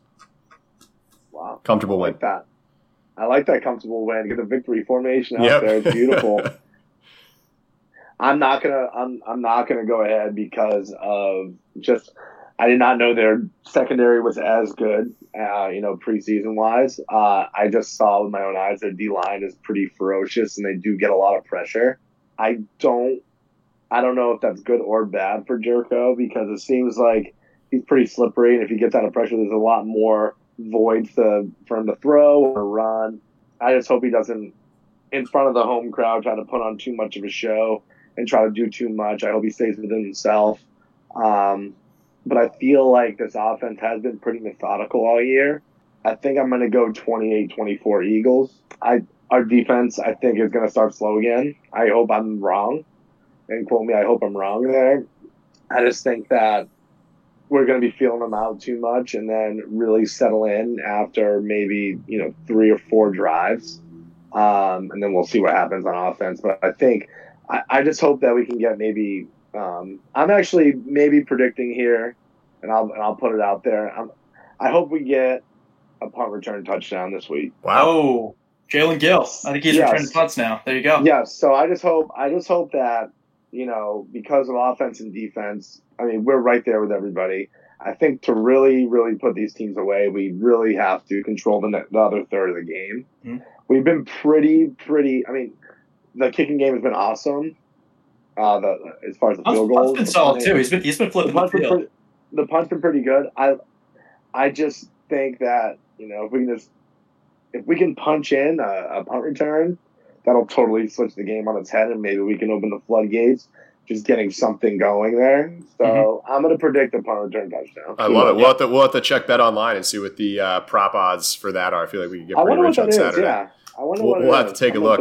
Speaker 5: Wow.
Speaker 4: Comfortable win.
Speaker 5: I like that comfortable win. Get the victory formation out there. It's beautiful. I'm not gonna go ahead because of just I did not know their secondary was as good, preseason wise. I just saw with my own eyes their D line is pretty ferocious and they do get a lot of pressure. I don't know if that's good or bad for Jericho because it seems like he's pretty slippery, and if he gets out of pressure, there's a lot more voids for him to throw or run. I just hope he doesn't, in front of the home crowd, try to put on too much of a show and try to do too much. I hope he stays within himself. but I feel like this offense has been pretty methodical all year. I think I'm going to go 28-24 Eagles. Our defense, I think, is going to start slow again. I hope I'm wrong. And quote me, I hope I'm wrong there. I just think that we're going to be feeling them out too much and then really settle in after maybe, 3 or 4 drives. And then we'll see what happens on offense. But I think I just hope that we can get maybe I'm actually maybe predicting here, and I'll put it out there. I hope we get a punt return touchdown this week.
Speaker 3: Wow. Jalen Gill. I think he's returning punts now. There you go.
Speaker 5: Yes. So I just hope that, because of offense and defense, I mean, we're right there with everybody. I think to really, really put these teams away, we really have to control the other third of the game. Mm-hmm. We've been pretty, I mean, the kicking game has been awesome. As far as the field goals.
Speaker 3: Punt's been solid too. He's been flipping the field.
Speaker 5: The punt's been pretty good. I just think that, if we can punch in a punt return, that'll totally switch the game on its head, and maybe we can open the floodgates, just getting something going there. So I'm going to predict a punt return touchdown.
Speaker 4: I love it. We'll have to check Bet Online and see what the prop odds for that are. I feel like we can get pretty rich on Saturday.
Speaker 5: Yeah. I wonder what
Speaker 4: we'll have to take a look.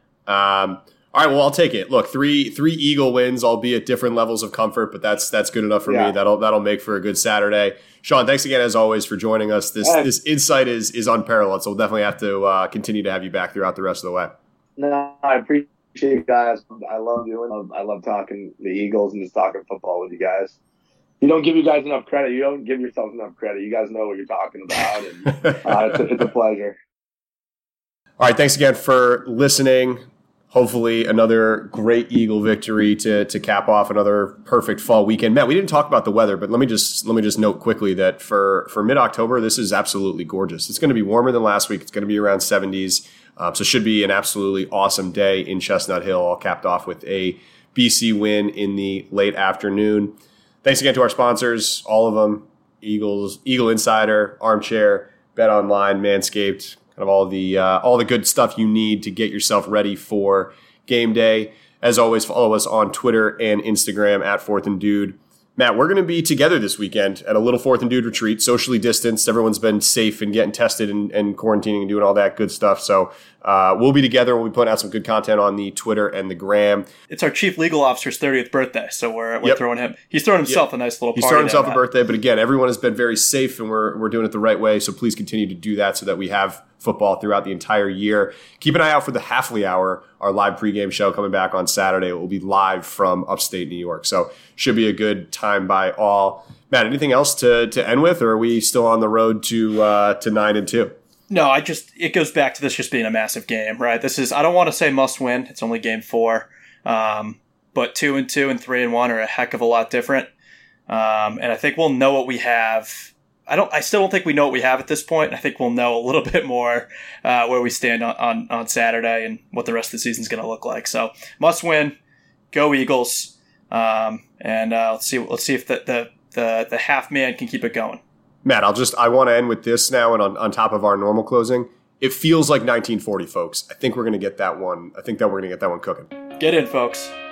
Speaker 4: All right, well, I'll take it. Look, three Eagle wins, albeit different levels of comfort, but that's good enough for me. That'll make for a good Saturday. Sean, thanks again as always for joining us. This insight is unparalleled, so we'll definitely have to continue to have you back throughout the rest of the way.
Speaker 5: No, I appreciate you guys. I love talking the Eagles and just talking football with you guys. You don't give you guys enough credit. You don't give yourself enough credit. You guys know what you're talking about, and it's a pleasure.
Speaker 4: All right, thanks again for listening. Hopefully another great Eagle victory to cap off another perfect fall weekend. Matt, we didn't talk about the weather, but let me just note quickly that for mid-October, this is absolutely gorgeous. It's going to be warmer than last week. It's going to be around 70s. So it should be an absolutely awesome day in Chestnut Hill, all capped off with a BC win in the late afternoon. Thanks again to our sponsors, all of them, Eagle Insider, Armchair, Bet Online, Manscaped, kind of all the good stuff you need to get yourself ready for game day. As always, follow us on Twitter and Instagram at 4th and Dude. Matt, we're going to be together this weekend at a little 4th and Dude retreat, socially distanced. Everyone's been safe and getting tested and quarantining and doing all that good stuff. So we'll be together. We'll be putting out some good content on the Twitter and the Gram.
Speaker 3: It's our chief legal officer's 30th birthday, so we're throwing him. He's throwing himself a nice little party.
Speaker 4: He's throwing himself a birthday, but again, everyone has been very safe, and we're doing it the right way. So please continue to do that so that we have football throughout the entire year. Keep an eye out for the Halfley Hour, our live pregame show coming back on Saturday. It will be live from upstate New York. So should be a good time by all. Matt, anything else to end with, or are we still on the road to 9-2?
Speaker 3: No, it goes back to this just being a massive game, right? I don't want to say must win. It's only game 4. But 2-2 and 3-1 are a heck of a lot different. And I think we'll know what we have. I still don't think we know what we have at this point. I think we'll know a little bit more where we stand on Saturday and what the rest of the season is going to look like. So must win, go Eagles, and let's see if the half man can keep it going.
Speaker 4: Matt, I want to end with this now, and on top of our normal closing, it feels like 1940, folks. I think we're going to get that one. I think that we're going to get that one cooking.
Speaker 3: Get in, folks.